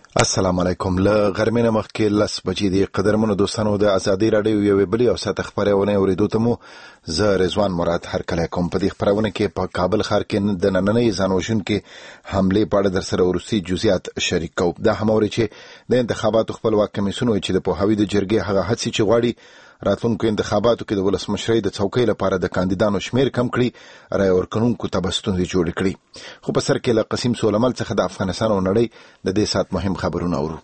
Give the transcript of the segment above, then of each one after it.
السلام علیکم. له غرمې مخکې 10 بجې د قدرمنو دوستانو د ازادي رادیو یوې بلې او ساعت خبرونه اوریدو ته مو زه رضوان مراد هرکلی کوم. په دې خبرونه کې په کابل ښار کې د نننۍ ځانوژونکې حملې په اړه درسره وروستي جزئیات شریک کوو. دا هموري چې د انتخاباتو خپلواک کمیسیون وایي چې د پوهاوي د جرګې هغه هڅې چې غواړي راتلونکو انتخاباتو کې د ولسمشرۍ د څوکۍ لپاره د کاندیدانو شمیر کم کړي، رای ورکوونکو ته به ستونزې جوړې کړي. خو په سر کې له قسیم سولمل څخه د افغانستان او نړۍ د دې ساعت مهم خبرونه اورو.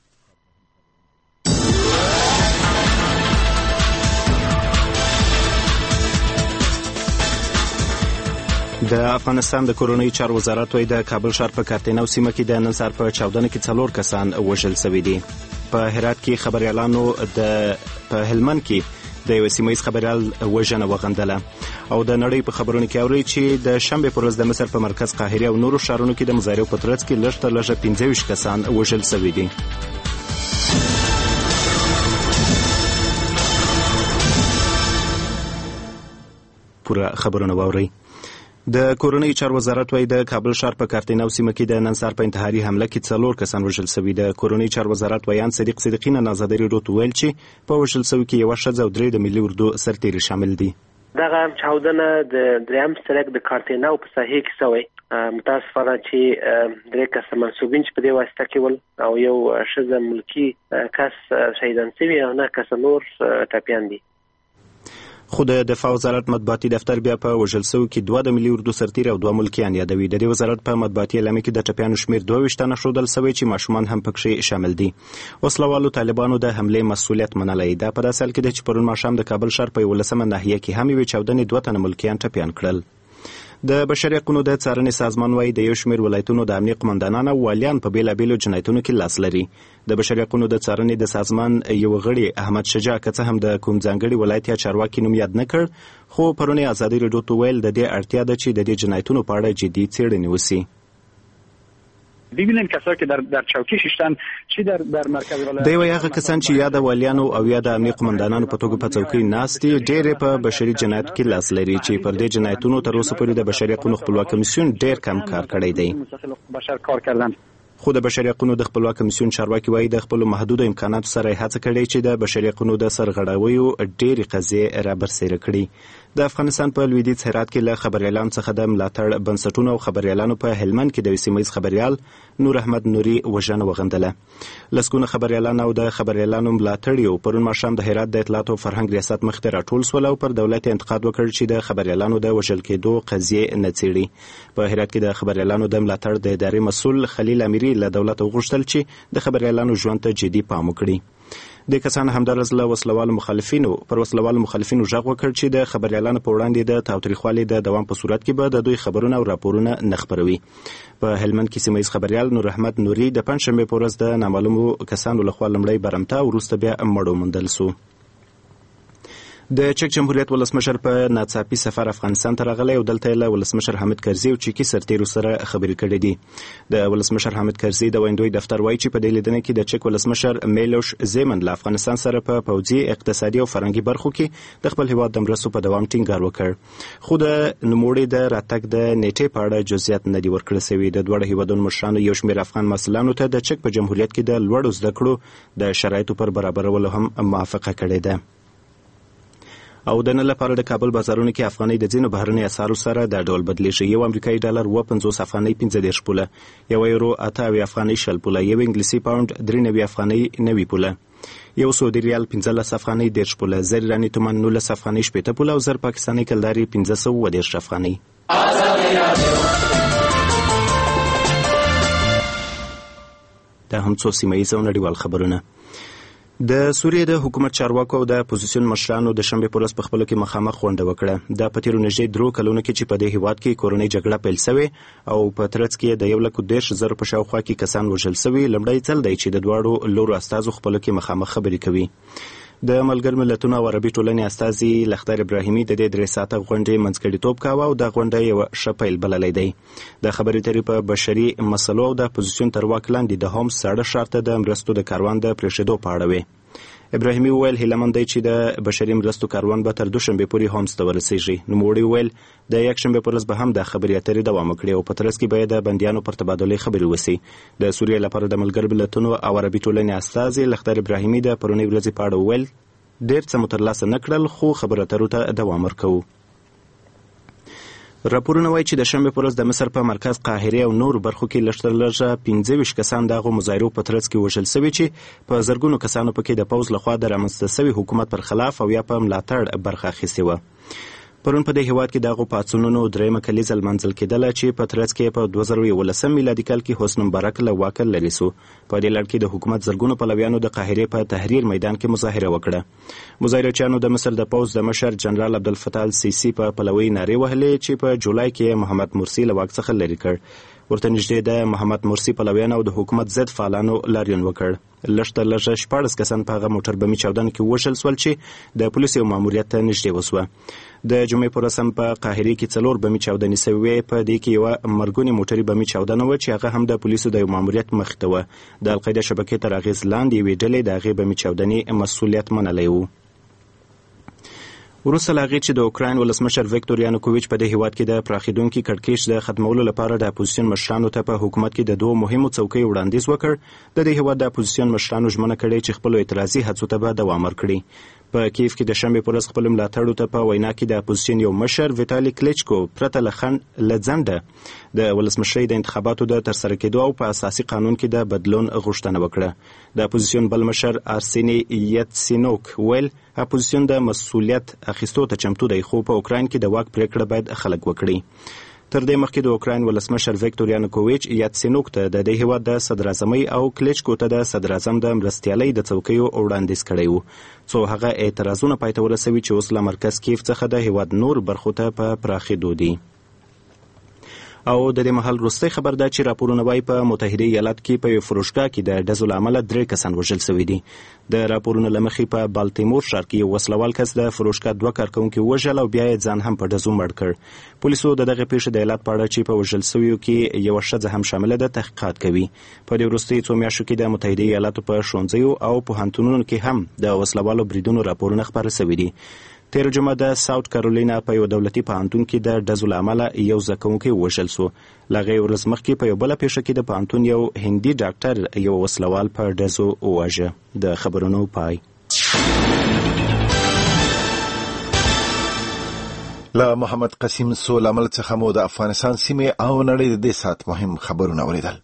د افغانستان د کورنۍ چارو وزارت وايي د کابل ښار په کارتینو سیمه کې د نن سهار په چاودنه کې 4 کسان وژل شوي دي. په هرات کې خبريالانو په هلمند کې د یو سیمه ییز خبريال وژنه وغندله. او د نړۍ په خبرونو کې اوري چې د شنبه پر ورځ د مصر په مرکز قاهره او نورو ښارونو کې د مظاهرو په ترڅ کې لږ تر لږه 25 کسان وژل شوي دي. پوره خبرونه واوري. د کورنۍ چارو وزارت وايي د کابل ښار په کارتینو سیمه کې د نن سهار په انتحاري حمله کې 4 کسان وژل شوي. د کورنۍ چارو وزارت وایان صدیق صدیقی نه ازادي رادیو ویل چې په وژل شوي کې یو ښځه او 3 د ملي اردو سرتیري شامل دي. دغه چاودنه د دریم سړک د کارتینو په ساحې کې شوی. متاسفانه چې 3 کس منسوبین چې په دې واسطه کې ول او یو ښځه ملکی کس شهیدان شوی او 9 کس نور ټپیان دي. خو د دفاع وزارت مطبوعاتي دفتر بیا په وژل شوو کې 2 د ملي اردو سرتیري او 2 ملکیان یادوي. د دې وزارت په مطبوعاتي اعلامیه کې د ټپیانو شمیر 22 تنه ښودل شوی چې ماشومان هم پکې شامل دي. وسلوالو طالبانو د حملې مسؤلیت منلی. دا په داسې حال کې د چې پرون ماښام د کابل ښار په 11مه ناحیه کې هم یوې چاودنې 2 تنه ملکیان ټپیان کړل. د بشري حقوقو د څارنې سازمان وايي د یو شمېر ولایتونو د امنیت قومندانان او والیان په بیلابیلو جنایتونو کې لاس لري. د بشري حقوقو د څارنې د سازمان یو غړي احمد شجاع که څه هم د کوم ځانګړي ولایت یا چارواکي نوم یاد نه کړ، خو پرونی ازادي رادیو ته ویل د دې اړتیا ده چې د دې جنایتونو په اړه جدي څېړنې وشي. ببینیم کسایی که در چوکی ششتن چی در مرکز ولایت دی وایي هغه کسان چې یا د والیانو او یا د امنیت قومندانانو په توګه په څوکۍ ناست دي ډېر په بشري جنایت کې لاس لري چې پر دې جنایتونو تر اوسه پورې د بشري حقوقو خپلواک کمیسیون ډېر کم کار کړی دی. خو د بشري حقوقو د خپلواک کمیسیون چارواکي وایي د خپل محدود امکاناتو سره هڅه کړې چې د بشري حقوقو د سرغړاویو ډېرې قضیې رابرسېره کړي. د افغانستان په لویدیځ هرات کې له خبريالانو څخه د ملاتړ بنسټونو او خبريالانو په هلمند کې د سیمه ییز خبريال نور احمد نوري وژنه وغندله. لسګونه خبريالان او د خبريالانو ملاتړیو پرون ماښام د هرات د اطلاعات او فرهنګ ریاست مخ ته راټول شول او پر دولت انتقاد وکړ چې د خبريالانو د وژل کېدو قضیې نه څېړي. په هرات کې د خبريالانو د ملاتړ د ادارې مسؤل خلیل اميري له دولت وغوښتل چې د خبريالانو ژوند ته جدي پام وکړي. د کسان همدارس له وسلوالو مخالفینو ژغ وکړ چې د خبريالانو په وړاندې د تاوتریخوالي د دوام په صورت کې به د دوی خبرونه او راپورونه نه خپروي. په هلمند کې سیمه ییز خبريال نور احمد نوري د پنځشنبه په ورځ د نامعلومو کسانو لخوا لمړی برمته او وروسته بیا مړ وموندل شو. د چک جمهوریت ولسمشر په ناڅاپي سفر افغانستان ته راغلی او دلته له ولسمشر حامد کرزي او چیکي سرتیرو سره خبرې کړې دي. د ولسمشر حامد کرزي د ویندوی دفتر وایي چې په دې لیدنه کې د چک ولسمشر میلوش زیمن له افغانستان سره په پوځي، اقتصادي او فرهنګي برخو کې د خپل هیواد د مرستو په دوام ټینګار وکړ. خو د نوموړي د راتګ د نیټې په اړه جزئیات نه دي ورکړل شوي. د دواړو هیوادونو مشرانو یو شمېر افغان مسؤلانو ته د چک په جمهوریت کې د لوړو زده کړو د شرایطو پر برابرولو هم موافقه کړې ده. او د نن لپاره د کابل بازارونو کې افغانۍ د ځینو بهرنۍ اسعارو سره د ډول بدلیږي. یو امریکایي ډالر 50 افغانۍ 15 پوله، یو یورو 8 افغانۍ 60 پوله، یو انګلیسي پاوند 93 افغانۍ 90 پوله، یو سعودي ریال 15 افغانۍ 10 پوله، زر ایراني تومان 19 افغانۍ 80 پوله او زر پاکستاني کلداري 1510 افغانۍ. دا هم څو سیمه ییز او نړیوال خبرونه. د سوریې د حکومت چارواکو او د اپوزیسیون مشرانو د شنبه په ورځ په خپلو کې مخامخ غونډه وکړه. دا په تیرو نږدې 3 کلونو کې چې په دې هیواد کې کورنۍ جګړه پیل شوې او په ترڅ کې د 1,10,000 په شاوخوا کې کسان وژل شوي، لومړی ځل دی چې د دواړو لورو استازو خپلو کې مخامخ خبرې کوي. د ملګر ملتونو او عربي ټولنې استازي لختر ابراهیمي د دې 3 ساعته غونډې منځګړیتوب کاوه او د غونډې یو ښه پیل بللی دی. د خبرې اترې په بشري مسلو او د اپوزیسیون تر واک لاندې د هومس ساړه ښار ته د مرستو د کاروان د پرېښودو په اړه وې. ابراهیمي وویل هیله دی چې د بشري مرستو کاروان به تر دوشنبې پورې هومس ته ورسیږي. نوموړي وویل د یکشنبې پر ورځ به هم د خبرې اترې دوام وکړي او په ترڅ کې به د بندیانو پر تبادلې خبرې وسي. د سوریې لپاره د ملګرو ملتونو او عربي ټولنې استازي لښتر ابراهیمي د پرونۍ ورځې په اړه وویل ډېر څه مو ترلاسه نه کړل خو خبرو اترو ته دوام ورکوو. راپورونه وایي چې د شنبې په ورځ د مصر په مرکز قاهرې او نورو برخو کې لږ تر لږه 25 کسان د هغو مظاهرو په ترڅ کې وژل شوي چې په زرګونو کسانو پکې د پوځ لخوا د رامنځته شوي حکومت پر خلاف او یا په ملاتړ برخه اخیستې وه. پرون په دې هیواد کې د هغو پاڅونونو درېیمه کلیزه لمانځل کېدله چې په ترڅ کې په 2011 میلادي کال کې حسن مبارک له واکه لرې سو. په دې لړ کې د حکومت زرګونو پلویانو د قاهرې په تحریر میدان کې مظاهره وکړه. مظاهرچیانو د مصر د پوځ د مشر جنرال عبدالفتاح السیسي په پلوۍ نارې وهلې چې په جولای کې محمد مرسي له واک څخه لرې کړ. ورته نږدې د محمد مرسي پلویانو د حکومت ضد فعالانو لاریون وکړ. لږ تر لږه 14 کسان په هغه موټر بمي چاودنه کې وژل شول چې د پولیسو یو ماموریت ته نږدې وسوه. د جمعې پر ورځ په قاهرې کې 4 بمي چاودنې شوې. په دې کې یوه مرګونې موټري بمي چاودنه وه چې هغه هم د پولیسو د یو ماموریت مخې ته وه. د القاعده شبکې تر اغېز لاندې یوې ډلې د هغې بمي چاودنې مسؤلیت منلی و. وروسته له هغې چې د اوکراین ولسمشر ویکتور یانوکوویچ په دې هیواد کې د پراخېدونکي کړکېچ د ختمولو لپاره د اپوزیسیون مشرانو ته په حکومت کې د 2 مهمو څوکیو وړاندیز وکړ، د دې هیواد د اپوزیسیون مشرانو ژمنه کړې چې خپلو اعتراضي هڅو ته به دوام ورکړي. په کیف کې د شنبې پر ورځ خپلو ملاتړو ته په وینا کې د اپوزیسیون یو مشر ویتالي کلیچکو پرته له ځنډه د ولسمشرۍ د انتخاباتو د ترسره کېدو او په اساسي قانون کې د بدلون غوښتنه وکړه. د اپوزیسیون بل مشر ارسیني یتسینوک ویل اپوزیسیون د مسؤلیت اخیستو ته چمتو دی، خو په اوکراین کې د واک پریکړه باید خلک وکړي. تر دې مخکې د اوکراین ولسمشر ویکتور یانوکوویچ یتسینوک ته د دې هیواد د صدراعظمۍ او کلیچکو ته د صدراعظم د مرستیالۍ د څوکیو وړاندیز کړی و، څو هغه اعتراضونه پای ته ورسوي چې اوس له مرکز کیف څخه د هیواد نور برخو ته په پراخېدو دي. او د دې مهال وروستی خبر ده چې راپورونه وایي په متحده ایالات کې په یو فروشګاه کې د ډزو له امله 3 کسان وژل شوي دي. د راپورونو له مخې په بالتیمور ښار کې یو وسلوال کس د فروشګاه 2 کارکوونکي وژل او بیا یې ځان هم په ډزو مړ کړ. پولیسو د دغې پیښې د علت په اړه چې په وژل شویو کې یوه ښځه هم شامله ده تحقیقات کوي. په دې وروستیو 2 میاشتو کې د متحده ایالاتو په ښوونځیو او پوهنتونونو کې هم د وسلوالو بریدونو راپورونه خپاره شوي دي. تیر جمعه د ساوت کارولینا په یو دولتي پوهنتون کې د ډزو له امله یو زده کوونکی وژل شو. له هغې ورځ مخکې په یو بله پیښه کې د پوهنتون یو هندي ډاکټر یو وسلوال په ډزو وواژه. د خبرونو پای. له محمد قسیم سولامل څخه مو د افغانستان سیمې او نړۍ د دې ساعت مهم خبرونه اوریدل.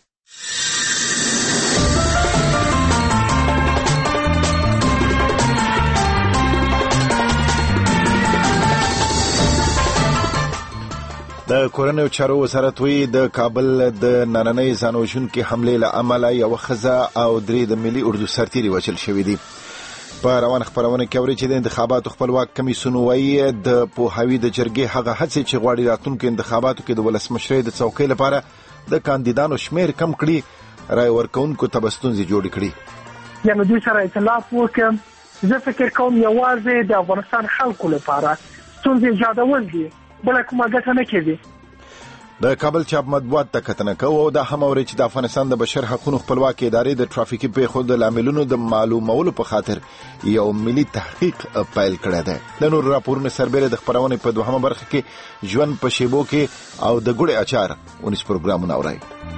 د کورنیو چارو وزارت وی د کابل د نننۍ ځانوژونکې حملې له امله یوه ښځه او 3 د ملي اردو سرتیري وژل شوي دي. په روان خبرونه کې اوري چې د انتخاباتو خپلواک کمیسیون وایي د پوهاوي د جرګې هغه هڅې چې غواړي راتلونکو انتخاباتو کې د ولسمشرۍ د څوکۍ لپاره د کاندیدانو شمیر کم کړي، رای ورکوونکو ته به ستونزې جوړې کړي. یعنې دوی سره اختلاف وکړم. زه فکر کوم یوازې د افغانستان خلکو لپاره ستونزې ایجادول دي، بله کومه ګټه نه کېږي. د کابل چاپ مطبوعات ته کتنه کوو او دا هم اوري چې د افغانستان د بشر حقوقو خپلواک ادارې د ټرافیکي پیښو د لاملونو د معلومولو په خاطر یو ملي تحقیق پیل کړی دی. د نور راپورونو سربېره د خبرونې په 2مه برخه کې ژوند په شیبو کې او د ګوړې اچار 19 پروګرامونه اورئ.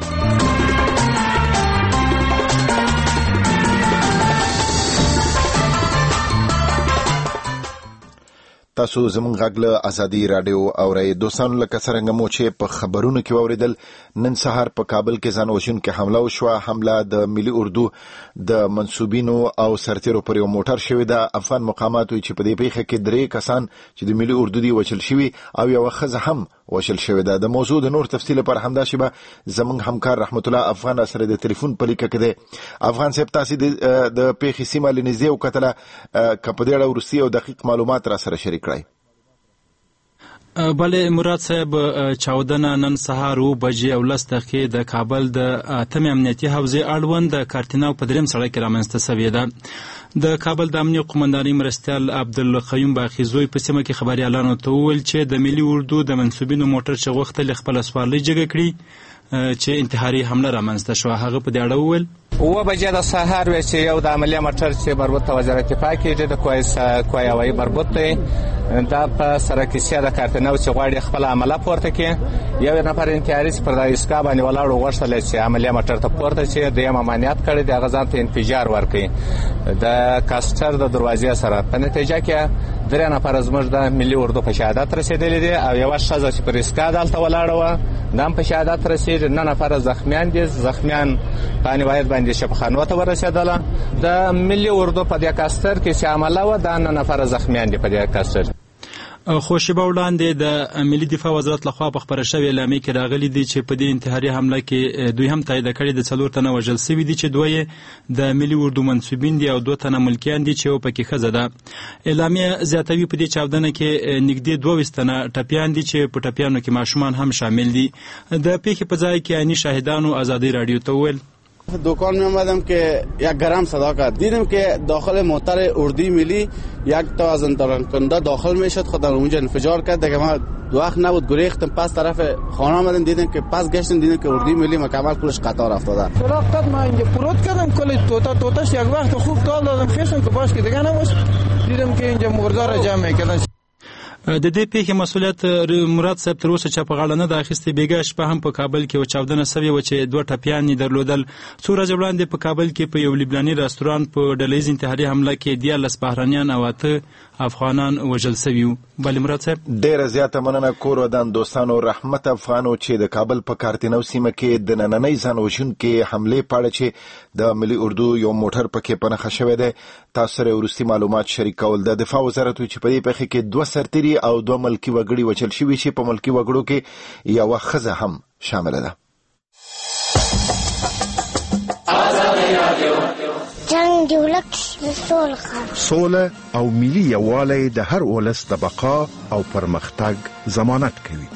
تاسو زموږ غږ له ازادي رادیو اورئ. دوستانو لکه څرنګه مو چې په خبرونو کې واوریدل، نن سهار په کابل کې ځانوژونکې حمله وشوه. حمله د ملي اردو د منصوبینو او سرتیرو پر یو موټر شوې ده. افغان مقامات وایي چې په دې پیښه کې 3 کسان چې د ملي اردو دي وژل شوي او یوه ښځه هم وژل شوې ده. د موضوع د نور تفصیل لپاره همداسې به زموږ همکار رحمت الله افغان سره د ټلیفون په لیکه کې دی. افغان صاحب، تاسو د پیښې سیمه له نږدې وکتله، که په دې اړه وروستي او دقیق معلومات را سره شریک کړئ. بله مراد صاحب، چاودنه نن سهار 7:10 د کابل د 8 امنیتي حوزې اړوند د کارتینا په 3 سړک کې رامنځته شوې ده. د کابل د امنیت قومندانۍ مرستیال عبدالقیوم باخیزوی په سیمه کې خبریالانو ته وویل چې د ملي اردو د منصوبینو موټر چې غوښتل خپله سوارلۍ جګه کړي چې انتحاري حمله رامنځته شوه. هغه په دې اړه وویل بجې د سهار وی چې یو د عملیه موټر چې مربوط ته وزارت دفاع کې د کوی هوایي مربوط دی دا په سرکیسیا د کارتنو چې غواړي خپل عمله پورته کړي یو نفر انتحاري چې پر د اسکا باندې ولاړ غوښتل چې عملیه موټر ته پورته چې د امانیت کړي د غزان ته انفجار ورکړي د کاستر د دروازې سره په نتیجه کې درې نفر زموږ د ملي اردو په شهادت رسیدلي دي او یو ښځه چې پر اسکا دلته ولاړه و دام په شهادت رسید 9 نفر زخمیان دي زخمیان په نوایت باندې شفاخانه ته ورسېدله د ملي اردو په د کاستر کې چې عمله و د 9 نفر زخمیان دي په د کاستر خو شیبه وړاندې د ملي دفاع وزارت لخوا په خبره شوې اعلامیه کې راغلي دي چې په دې انتحاري حمله کې دوی هم تایید کړي د 4 تنه وژل شوي دي چې دوی د ملي اردو منسوبین دي او 2 تنه ملکیان دي چې یو پکې ښځه ده. اعلامیه زیاتوي په دې چاودنه کې نږدې 22 تنه ټپیان دي چې په ټپیانو کې ماشومان هم شامل دي. د پیښې په ځای کې عیني شاهدانو آزادی رادیو ته وویل دکان می آمدم که یک گرم صدا کرد دیدم که داخل موتر اردی ملی یک تا از انتقال کننده داخل میشد خودم اونجا انفجار کرد دیگه ما وقت نبود گریختم پس طرف خانه آمدم دیدم که پس گشتم دیدم که اردی ملی مکمل کلش قطار افتاده فراقت ما اینجا پروت کردم کل توتاش یک وقت خوب تال دادم خیشم که باش که دیگه نباش دیدم که اینجا مردار جمع کردن. د دې پیښې مسؤلیت مراد صاحب تر اوسه چا په غاړه نه د اخیستې. بیګا شپه هم په کابل کې چاودنه سوې وه چې 2 ټپیان یې درلودل. څو ورځې وړاندې په کابل کې په یو لبناني رستوران په ډلهیز انتحاري حمله کې 14 بهرانیان او 8 افغانان وژل سوي وو. بله مراد صاحب ډېره زیاته مننه کور ودان دوستانو. رحمت افغانو چې د کابل په کارتنو سیمه کې د نننۍ ځان وژونکې حملې په اړه چې د ملي اردو یو موټر پکې په نښه شوی دی تاسو سره وروستي معلومات شریکول. د دفاع وزارت چې په دې پیښه کې 2 سرتیري او 2 ملکي وګړي وژل شوي چې په ملکي وګړو کې یوه ښځه هم شامله ده. جنگ دی ولک سوله او ملي یووالی د هر ولس د بقا او پرمختګ ضمانت کوي.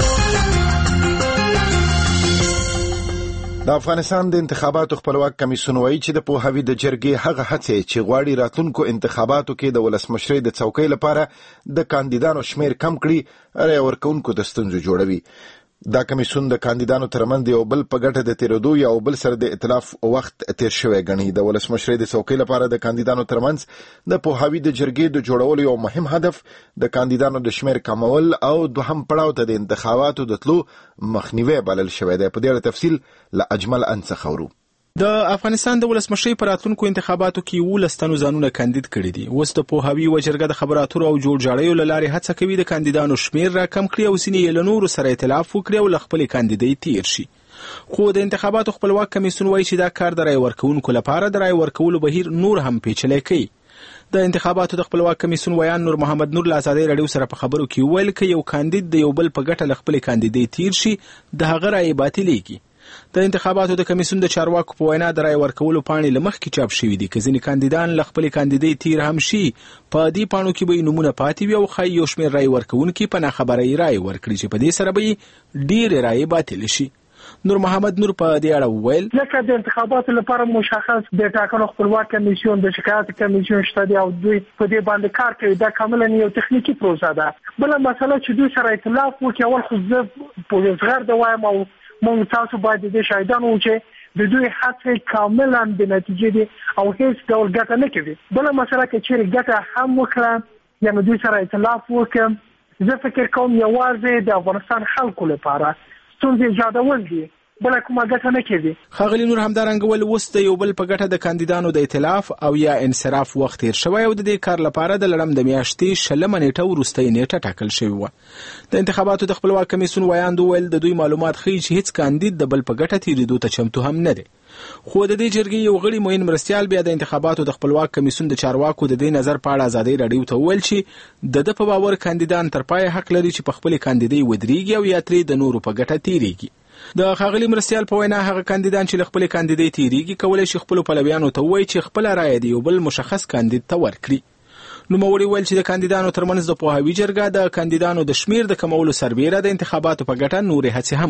د افغانستان د انتخاباتو خپلواک کمیسیون وایي چې د پوهاوي د جرګې هغه هڅې چې غواړي راتلونکو انتخاباتو کې د ولسمشرۍ د څوکۍ لپاره د کاندیدانو شمیر کم کړي رای ورکوونکو د ستونزو جوړوي. دا کمیسیون د کاندیدانو ترمنځ یو بل په ګټه د تیرېدو یا بل سره د ائتلاف وخت تیر شوی ګڼي. د ولسمشرۍ د څوکۍ لپاره د کاندیدانو ترمنځ د پوهاوي د جرګې د جوړولو یو مهم هدف د کاندیدانو د شمیر کمول او دوهم پړاو ته د انتخاباتو د تلو مخنیوی بلل شوی دی. په دې اړه تفصیل له اجمل انڅخه اورو. د افغانستان د ولسمشرۍ په راتلونکو انتخاباتو کې 19 تنو ځانونه کاندید کړي دي. اوس د پوهاوي و جرګه د خبراتو او جوړجاړیو له لارې هڅه کوي د کاندیدانو شمیر را کم کړي او ځینې یې له نورو سره ائتلاف وکړي او له خپلې کاندیدۍ تیر شي. خو د انتخاباتو خپلواک کمیسیون وایي چې دا کار د رای ورکوونکو لپاره د رای ورکولو بهیر نور هم پیچلی کوي. د انتخاباتو د خپلواک کمیسیون ویان نور محمد نور له آزادۍ راډیو سره په خبرو کې وویل که یو کاندید د یو بل په ګټه له خپلې کاندیدۍ تیر شي د هغه رای باطلیږي. د انتخاباتو د کمیسیون د چارواکو په وینا د رای ورکولو پاڼې له مخکې چاپ شوي دي. که ځینې کاندیدان له خپلې کاندیدۍ تیر هم شي په دې پاڼو کې به یې نومونه پاتې وي او ښایي یو شمېر رای ورکوونکي په ناخبرۍ رای ورکړي چې په دې سره به یې ډېرې رایې باطلې شي. نور محمد نور په دې اړه وویل ځکه د انتخاباتو لپاره مشخص د ټاکنو خپلواک کمیسیون د شکایت کمیسیون شته دی او دوی په دې باندې کار کوي. دا کاملا یو تخنیکی پروسه ده. بل مسله چې دوی سره ائتلاف وکړي اول خو زه په صغر د وایم او موږ تاسو باید د شاهدانو چې د دوی هڅې کاملا د نتیجې دي او هیڅ ډول ګټه نه کوي. بل مسله کې چې ګټه هم وکړه یعنی دوی سره ائتلاف وکړي زه فکر کوم یوازې د افغانستان خلکو لپاره ستونزې ایجادول دي بل کومه ګټه نه کوي. ښاغلي نور همدارنګه ول اوس د یو بل په ګټه د کاندیدانو د ائتلاف او یا انصراف وخت تیر شوی او د دې کار لپاره د لړم د میاشتې 20 نیټه وروستۍ نیټه ټاکل شوې وه. د انتخاباتو د خپلواک کمیسیون ویاند وویل د دوی معلومات ښیي چې هیڅ کاندید د بل په ګټه تیرېدو ته چمتو هم نه دی. خو د دې جرګې یو غړي معین مرستیال بیا د انتخاباتو د خپلواک کمیسیون د چارواکو د دې نظر په اړه آزادۍ راډیو ته وویل چې د په باور کاندیدان تر پای حق لري چې په خپلې کاندیدۍ ودرېږي او یا ترې د نورو په ګټه تیریږي. د ښاغلي مرستیال په وینا هغه کاندیدان چې له خپلې کاندیدۍ تیریږي کولی شي خپلو پلویانو ته ووایي چې خپله رایه د یو بل مشخص کاندید ته ورکړي. نوموړي ویل چې د کاندیدانو ترمنځ د پوهاوي جرګه د کاندیدانو د شمیر د کمولو سربیره د انتخاباتو په ګټه نورې هڅې هم کوي.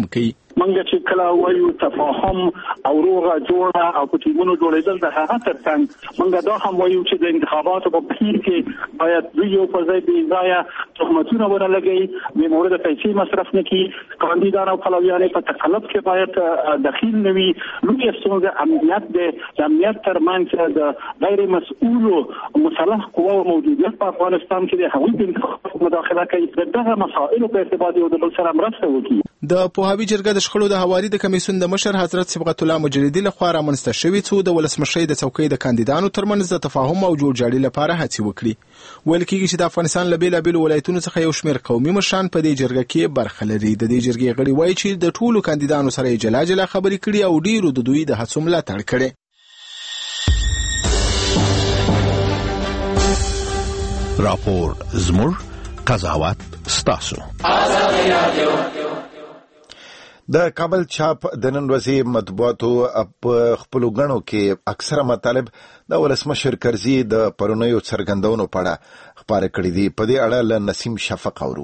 منګه چې کله وایو تفاهم او روغه جوړه او په ټیمونو جوړېدل د هغه ترڅنګ منګه دا هم وایو چې د انتخاباتو په بهیر کې باید یو په ځای بې ځایه تهمتونه ورلګي بې مورد پیسې مصرف نه کړي کاندیدان او پلویان په تکلف کې باید دخیل نه وي لوی ستونزه امنیت د امنیت ترمنځ د غیر مسؤلو مسلح قواو موجودیت په افغانستان کې د هغوی په انتخاباتو مداخله کوي دغه مسائل په ارتباط یو د بل سره مرسته وکړي. د پوهاوی جرګه د شخړو د هواري د کمیسیون د مشر حضرت صبغت الله مجریدي لخوا رامنځته شوې څو د ولسمشرۍ د څوکۍ د کاندیدانو ترمنځ د تفاهم او جوړجاړي لپاره هڅې وکړي. ویل کېږي چې د افغانستان له بېلابېلو ولایتونو څخه یو شمېر قومي مشران په دې جرګه کې برخه لري. د دې جرګې غړي وایي چې د ټولو کاندیدانو سره یې جلا جلا خبرې کړي او ډېرو د دوی د هڅو ملاتړ کړی. راپور زموږ قضاوت ستاسو. د کابل چاپ د نن ورځې مطبوعاتو په خپلو غڼو کې اکثره مطالب د ولسمشر کرزي د پرونیو څرګندونو په اړه خپاره کړي دي. په دې اړه له نسیم شفق اورو.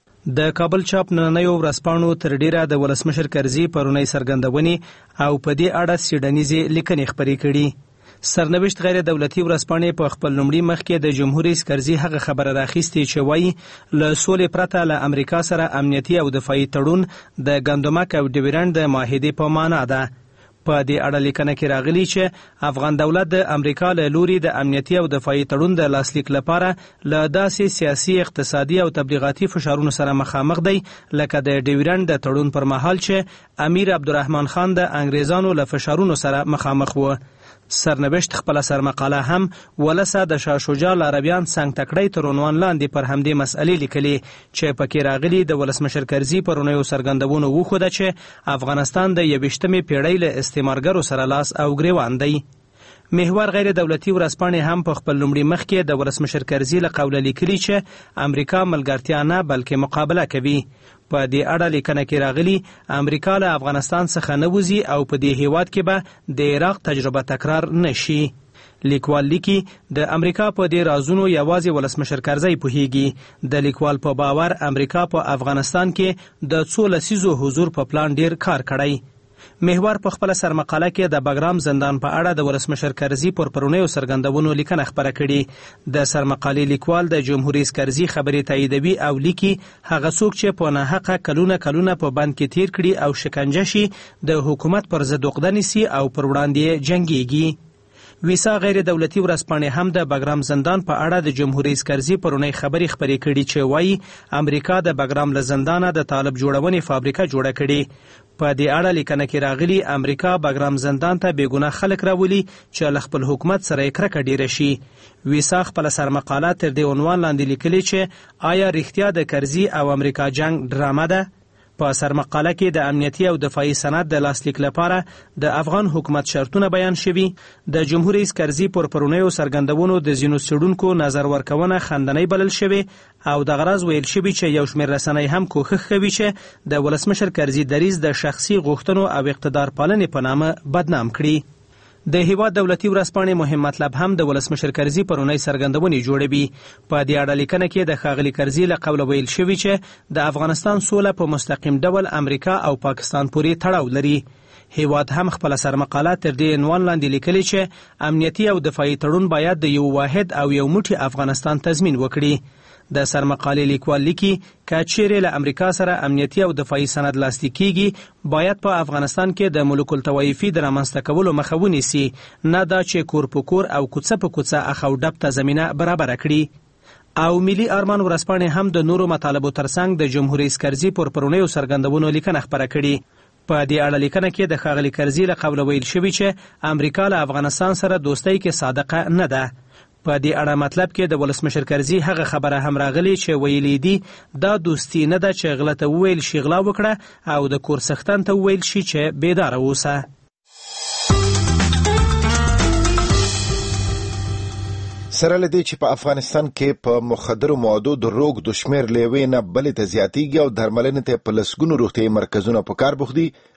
د کابل چاپ نننیو ورځپاڼو تر ډیره د ولسمشر کرزي پرونی څرګندونې او په دې اړه څېړنیزې لیکنې خپرې کړي. سرنوشت غیر دولتي ورځپاڼې په خپل لومړي مخ کې د جمهور رئیس کرزي هغه خبره راخیستې چې وایي له سولې پرته له امریکا سره امنیتي او دفاعي تړون د ګندمک او ډیورنډ د معاهدې په معنا ده. په دې اړه لیکنه کې راغلي چې افغان دولت د امریکا له لوري د امنیتي او دفاعي تړون د لاسلیک لپاره له داسې سیاسي اقتصادي او تبلیغاتي فشارونو سره مخامخ دی لکه د ډیورنډ د تړون پر مهال چې امیر عبدالرحمن خان د انګریزانو له فشارونو سره مخامخ و. سرنوشت خپل سرمقاله هم ولسه د شاه شجاع لارویان څنګ تکړی تر عنوان لاندې پر همدې مسئلې لیکلي چې پکې راغلي د ولسمشر کرزي پرونیو څرګندونو وښوده چې افغانستان د 21مې پیړۍ له استعمارګرو سره لاس او ګریوان دی. محور غیر دولتي ورځپاڼې هم په خپل لومړي مخ کې د ولسمشر کرزي له قوله لیکلي چې امریکا ملګرتیا نه بلکې مقابله کوي. په دې اړه لیکنه کې راغلي امریکا له افغانستان څخه نه وځي او په دې هیواد کې به د عراق تجربه تکرار نشي. لیکوال لیکي د امریکا په دې رازونو یوازې ولسمشر کرزي پوهیږي. د لیکوال په باور امریکا په افغانستان کې د څو لسیزو حضور په پلان ډیر کار کړی. محور په خپل سرمقاله کې د بګرام زندان په اړه د ولسمشر کرزي پر پرونیو څرګندونو لیکنه خپره کړي. د سرمقالې لیکوال د جمهور رئیس کرزي خبرې تاییدوي او لیکي هغه څوک چې په ناحقه کلونه په بند کې تیر کړي او شکنجه شي د حکومت پر ضد عقده نیسي او پر وړاندې جنګیږي. ویسا غیر دولتي ورځپاڼې هم د بګرام زندان په اړه د جمهور رئیس کرزي پرونی خبرې خپرې کړي چې وایي امریکا د بګرام له زندانه د طالب جوړونې فابریکه جوړه کړي. په دې اړه لیکنه کې راغلي امریکا بګرام زندان ته بېګناه خلک راولي چې له خپل حکومت سره یې کرکه ډیره شي. ویسا خپل سرمقاله تر دې عنوان لاندې لیکلي چې آیا رښتیا د کرزي او امریکا جنگ ډرامه ده؟ په سرمقاله کې د امنیتي او دفاعي سند د لاسلیک لپاره د افغان حکومت شرطونه بیان شوي. د جمهور رئیس کرزي پر پرونیو څرګندونو د ځینو څېړونکو نظر ورکونه خندنۍ بلل شوې او د غرض ویل شوي چې یو شمېر رسنۍ هم کوښښ کوي چې د ولسمشر کرزي دریځ د شخصي غوښتنو او اقتدار پالنې په نامه بدنام کړي. د هیواد دولتي ورځپاڼې مهم مطلب هم د ولسمشر کرزي پرونی څرګندونې جوړوي. په دې اړه لیکنه کې د ښاغلي کرزي له قوله ویل شوي چې د افغانستان سوله په مستقیم ډول امریکا او پاکستان پورې تړاو لري. هیواد هم خپل سرمقاله تر دې عنوان لاندې لیکلي چې امنیتي او دفاعي تړون باید د یو واحد او یو موټی افغانستان تضمین وکړي. د سرمقالې لیکوال لیکي که چیرې له امریکا سره امنیتي او دفاعي سند لاسلیک کیږي باید په افغانستان کې د ملوک الطوایفي د رامنځته کولو مخه ونیسي، نه دا چې کور په کور او کوڅه په کوڅه اخ او ډب ته زمینه برابره کړي. او ملي ارمان ورځپاڼې هم د نورو مطالبو ترڅنګ د جمهور رئیس کرزي پر پرونیو څرګندونو لیکنه خپره کړي. په دې اړه لیکنه کې د ښاغلي کرزي له قوله ویل شوي چې امریکا له افغانستان سره دوستۍ کې صادقه نه ده. په دې اړه مطلب کې د ولسمشر کرزي هغه خبره هم راغلي چې ویلي دي دا دوستي نه ده چې غله ته وویل شي غلا وکړه او د کور څښتن ته وویل شي چې بیداره اوسه. سره له دې چې په افغانستان کې په مخدرو موادو د روغ د شمېر له یوې نه بلې ته زیاتېږي او درملنې ته په لسګونو روغتیایي مرکزونه په کار بوخت دي،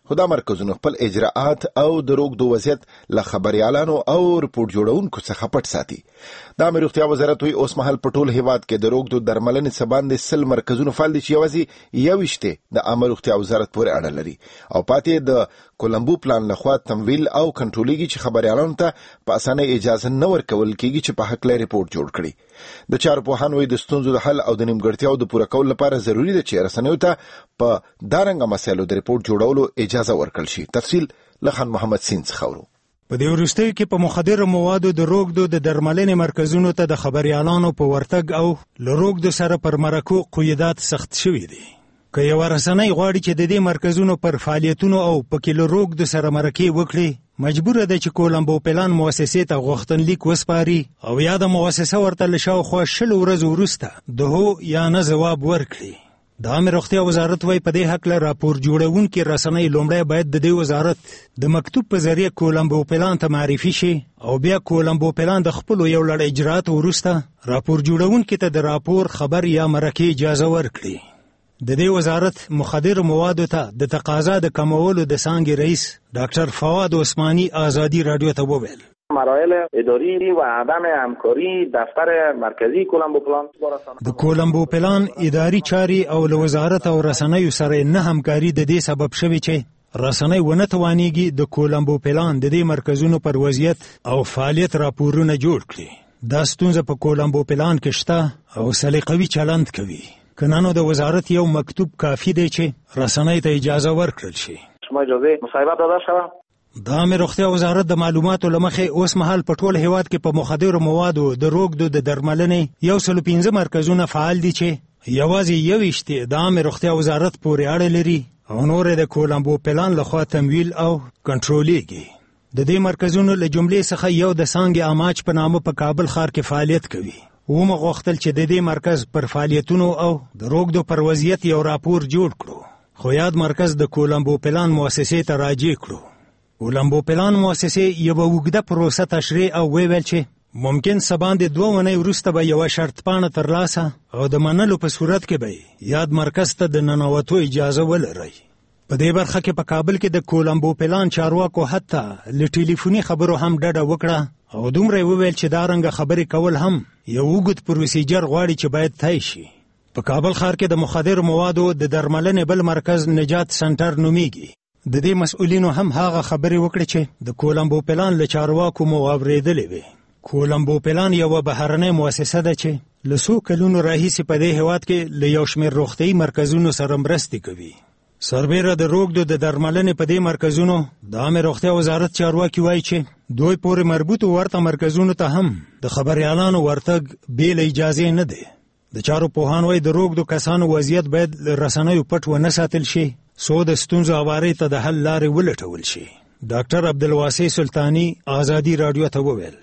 خو دا مرکزونه خپل اجراءات او د روغتو وضعیت له خبريالانو او رپورټ جوړونکو څخه پټ ساتي. د امیر روغتیا وزارت وی اوس مهال په ټول هیواد کې د روغتو درملنې سباندې 100 مرکزونه فعال دي چې یوازې 21 د امیر روغتیا وزارت پورې اړه لري او پاتې د کولمبو پلان لخوا تمویل او کنټرولېږي چې خبريالانو ته په اسانه اجازه نه ورکول کېږي چې په حق لري رپورټ جوړ کړي. د چارپوهانو د ستونزو د حل او د نیمګړتیاو د پوره کولو لپاره ضروری ده چې رسنیو ته په دارنګه مسایلو د رپورټ جوړولو اجازه ورکړل شي. تفصیل لخن محمد سین څخه. په دې وروستیو کې په مخدر موادو د روغتو د درملنې مرکزونو ته د خبريالانو په ورتګ او له روغتو سره پر مرکو قیودات سخت شوي دي. که یو رسنۍ غواړي چې د دې مرکزونو پر فعالیتونو او پکې له روغتو سره مرکې وکړي مجبور ده چې کولمبو پلان مؤسسې ته غوښتنلیک وسپاري او یا د مؤسسه ورته له شاوخوا 20 ورځې وروسته د هو یا نه ځواب ورکړي. د امیر روغتیا وزارت وایي په دې حق له راپور جوړونکي رسنۍ لومړی باید د دې وزارت د مکتوب په ذریعه کولمبو پلان ته معرفي شي او بیا کولمبو پلان د خپل یو لړ اجراءات وروسته راپور جوړونکي ته د راپور خبر یا مرکې اجازه ورکړي. د دې وزارت مخدر موادو ته د تقاضا د کمولو د څانګې رئیس ډاکټر فواد عثماني آزادی رادیو ته وویل مراحل اداری و عدم همکاری دفتر مرکزی کولمبو پلان د کولمبو پلان اداری چاري او له وزارت او رسنیو سره نه همکاري د دې سبب شوی چې رسنۍ ونه توانېږي د کولمبو پلان د دې مرکزونو پر وضعیت او فعالیت راپورونه جوړ کړي. دا ستونزه په کولمبو پلان کې شته او سلیقوي چلند کوي. کنانو د وزارت یو مکتوب کافی دی چې رسنۍ ته اجازه ورکړل شي. شما اجازه مصاحبه داده شوه. د امیر روغتیا وزارت د معلوماتو لمخې اوس مهال په ټول هیواد کې په مخدر موادو د روغتو د درملنې 115 مرکزونه فعال دي چې یوازې 21 د امیر روغتیا وزارت پورې اړه لري او نور د کولمبو پلان لخوا تمویل او کنټرولېږي. د دې مرکزونو له جملې څخه یو د سانګ اماج په نامه په کابل ښار کې فعالیت کوي. ومه غوښتل چې د دې مرکز پر فعالیتونو او د روغتو پر وضعیت یو راپور جوړ کړو خو یاد مرکز د کولمبو پلان مؤسسې ته راجع کړو. کولمبو پلان مؤسسې یو وګړه پروسه تشریح او ویل چې ممکن سباندې 2 ونې وروسته به یو شرط پانه ترلاسه او د منلو په صورت کې به یاد مرکز ته د ننوتو اجازه ولري. په دې برخه کې په کابل کې د کولمبو پلان چارواکو حتی له ټلیفوني خبرو هم ډډه وکړه او دومره وویل چې دا رنګه خبرې کول هم یو وګت پروسیجر غواړي چې باید طی شي. په کابل ښار کې د مخدر موادو د درملنې بل مرکز نجات سنټر نومیږي. د دې مسؤلینو هم هغه خبرې وکړې چې د کولمبو پلان له چارواکو مو اورېدلې وي. کولمبو پلان یو بهرنۍ مؤسسه ده چې له څو کلونو راهیسې په دې هیواد کې له یو شمېر روغتیایي مرکزونو سره مرستې کوي. سربیره د روغتو د درملنې په دې مرکزونو د عامه روغتیا وزارت چارواکي وایي چې دوی پورې مربوط ورته مرکزونو ته هم د خبريالانو ورتګ بې اجازه نه دی. د چارو پوهان وایي د روغتو کسانو وضعیت باید رسنیو پټ ونه ساتل شي سو د ستونزو اواري ته د حل لارې ولټول شي. ډاکټر عبدالواسع سلطانی آزادی رادیو ته وویل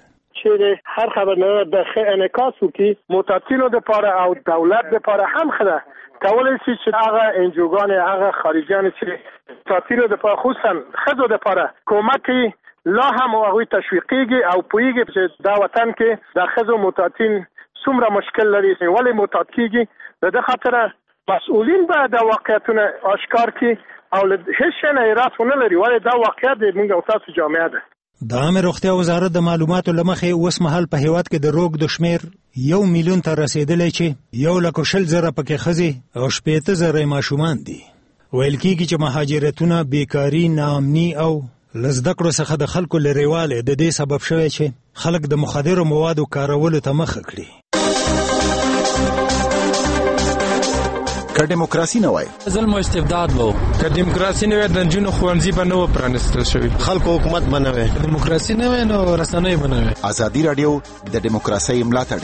چې هر خبرنامه د ښه انعکاس وکړي متعلقینو لپاره او دولت لپاره هم ښه ده. کولای شي چې هغه انجوګان هغه خارجيان چې متعلقینو لپاره خصوصا ښځو لپاره کومک کوي لا هم هغوی تشویقیږي او پوهیږي چې دا وطن کې د ښځو متعلقین څومره مشکل لري ولې متعلق کیږي. د دې خاطر مسؤلین به دا واقعیتونه آشکار کړي او هیڅ شی نه راځونه لري ولې دا واقعیت د موږ او تاسو جامعه ده. د عامه روغتیا وزارت د معلوماتو لمخې اوس مهال په هیواد کې د روغ د شمیر 1 میلیون ته رسیدلی چې 1,40,000 پکې ښځې او 70,000 ماشومان دي. ویل کېږي چې مهاجرتونه، بیکاري، ناامني او له زده کړو څخه د خلکو لرېوالی د دې سبب شوی چې خلک د مخدرو موادو کارولو ته مخه کړي. که دیموکراسي نه وای ظلم او استبداد وو. که دیموکراسي نه وای د نجونو ښوونځي به نه و پرانیستل شوي. خلکو حکومت به نه وای. دیموکراسي نه وای نو رسنۍ به نه وای. ازادي رادیو د دیموکراسۍ ملاتړ.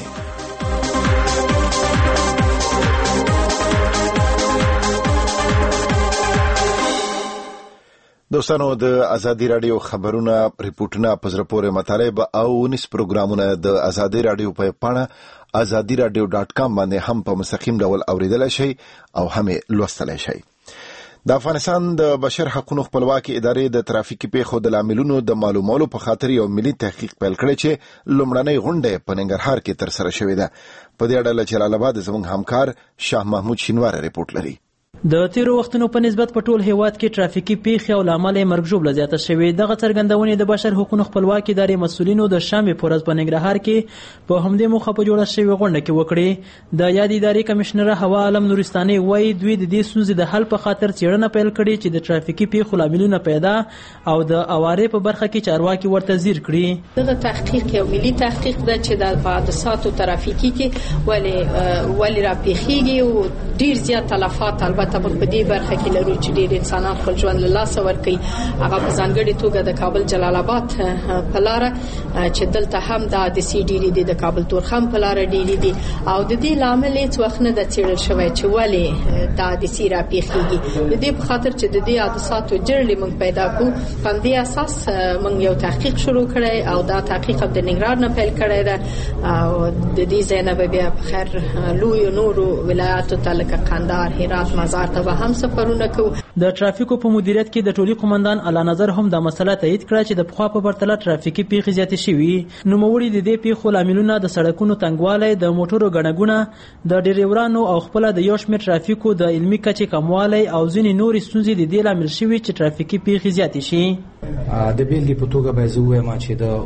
دوستانو د ازادي رادیو خبرونه ریپورتونه پزره پورې مطالب او 19 پروګرامونه د ازادي رادیو په پاڼه azadiradio.com باندې هم په مستقیم ډول اوریدلای شئ او هم لوستلای شئ. د افغانستان د بشر حقوقو خپلواکي ادارې د ترافیکي پیښو د لاملونو د معلومولو په خاطر یو ملي تحقیق پیل کړی چې لومړنۍ غونډه په ننګرهار کې تر سره شوې ده. په دې اړه له جلال آباد زموږ همکار شاه محمود شینوار ریپورت لري. د تیرو وختونو په نسبت په ټول هیواد کې ټرافیکي پیښې او لامل مرګ ژوبله زیاته شوې. دغه څرګندونې د بشر حقوقو خپلواکي ادارې مسؤلینو د شنبې په ورځ په ننګرهار کې په همدې موخه په جوړه شوې غونډه کې وکړې. د یاد ادارې کمشنر هوا عالم نورستاني وایي دوی د دې ستونزې د حل په خاطر څېړنه پیل کړې چې د ټرافیکي پیښو لاملونه پیدا او د اوارې په برخه کې چارواکي ورته ځیر کړي. دغه تحقیق یو ملي تحقیق ده چې د حادثاتو ترافیکي کې ولې راپیښیږي او ډیر زیات تلفات البته په دې برخه کې لرو چې ډېر انسانان خپل ژوند له لاسه ورکوي. هغه په ځانګړې توګه د کابل جلال آباد په لاره چې دلته هم د حادثې ډېرې دي، د کابل تورخم په لاره ډېرې دي او د دې لامل هیڅ وخت نه د څېړل شوی چې ولې د حادثې راپیښیږي. د دې په خاطر چې د دې حادثاتو جرړې موږ پیدا کړو، په دې اساس موږ یو تحقیق شروع کړی او دا تحقیق د ننګرهار نه پیل کړی ده او د دې ځای نه به بیا په خیر لویو نورو ولایاتو ته لکه قندهار، هرات، مزار ته هم سفرونه کوو. د ټرافیکو په مدیریت کې د ټولي قومندان اعلی نظر هم د مسله تایید کړه چې د پخوا په پرتله ټرافیکي پیښې زیاتې شوي. نوموړي د دې پیښو لاملونه د سړکونو تنګوالی، د موټرو ګڼهګونه، د ډریورانو او خپل د یو شمېر ټرافیکو د علمي کچې کموالی او ځینې نورې ستونزې د دې لامل شوي چې ټرافیکي پیښې زیاتې شي. د بیلګې په توګه به زه ووایم چې د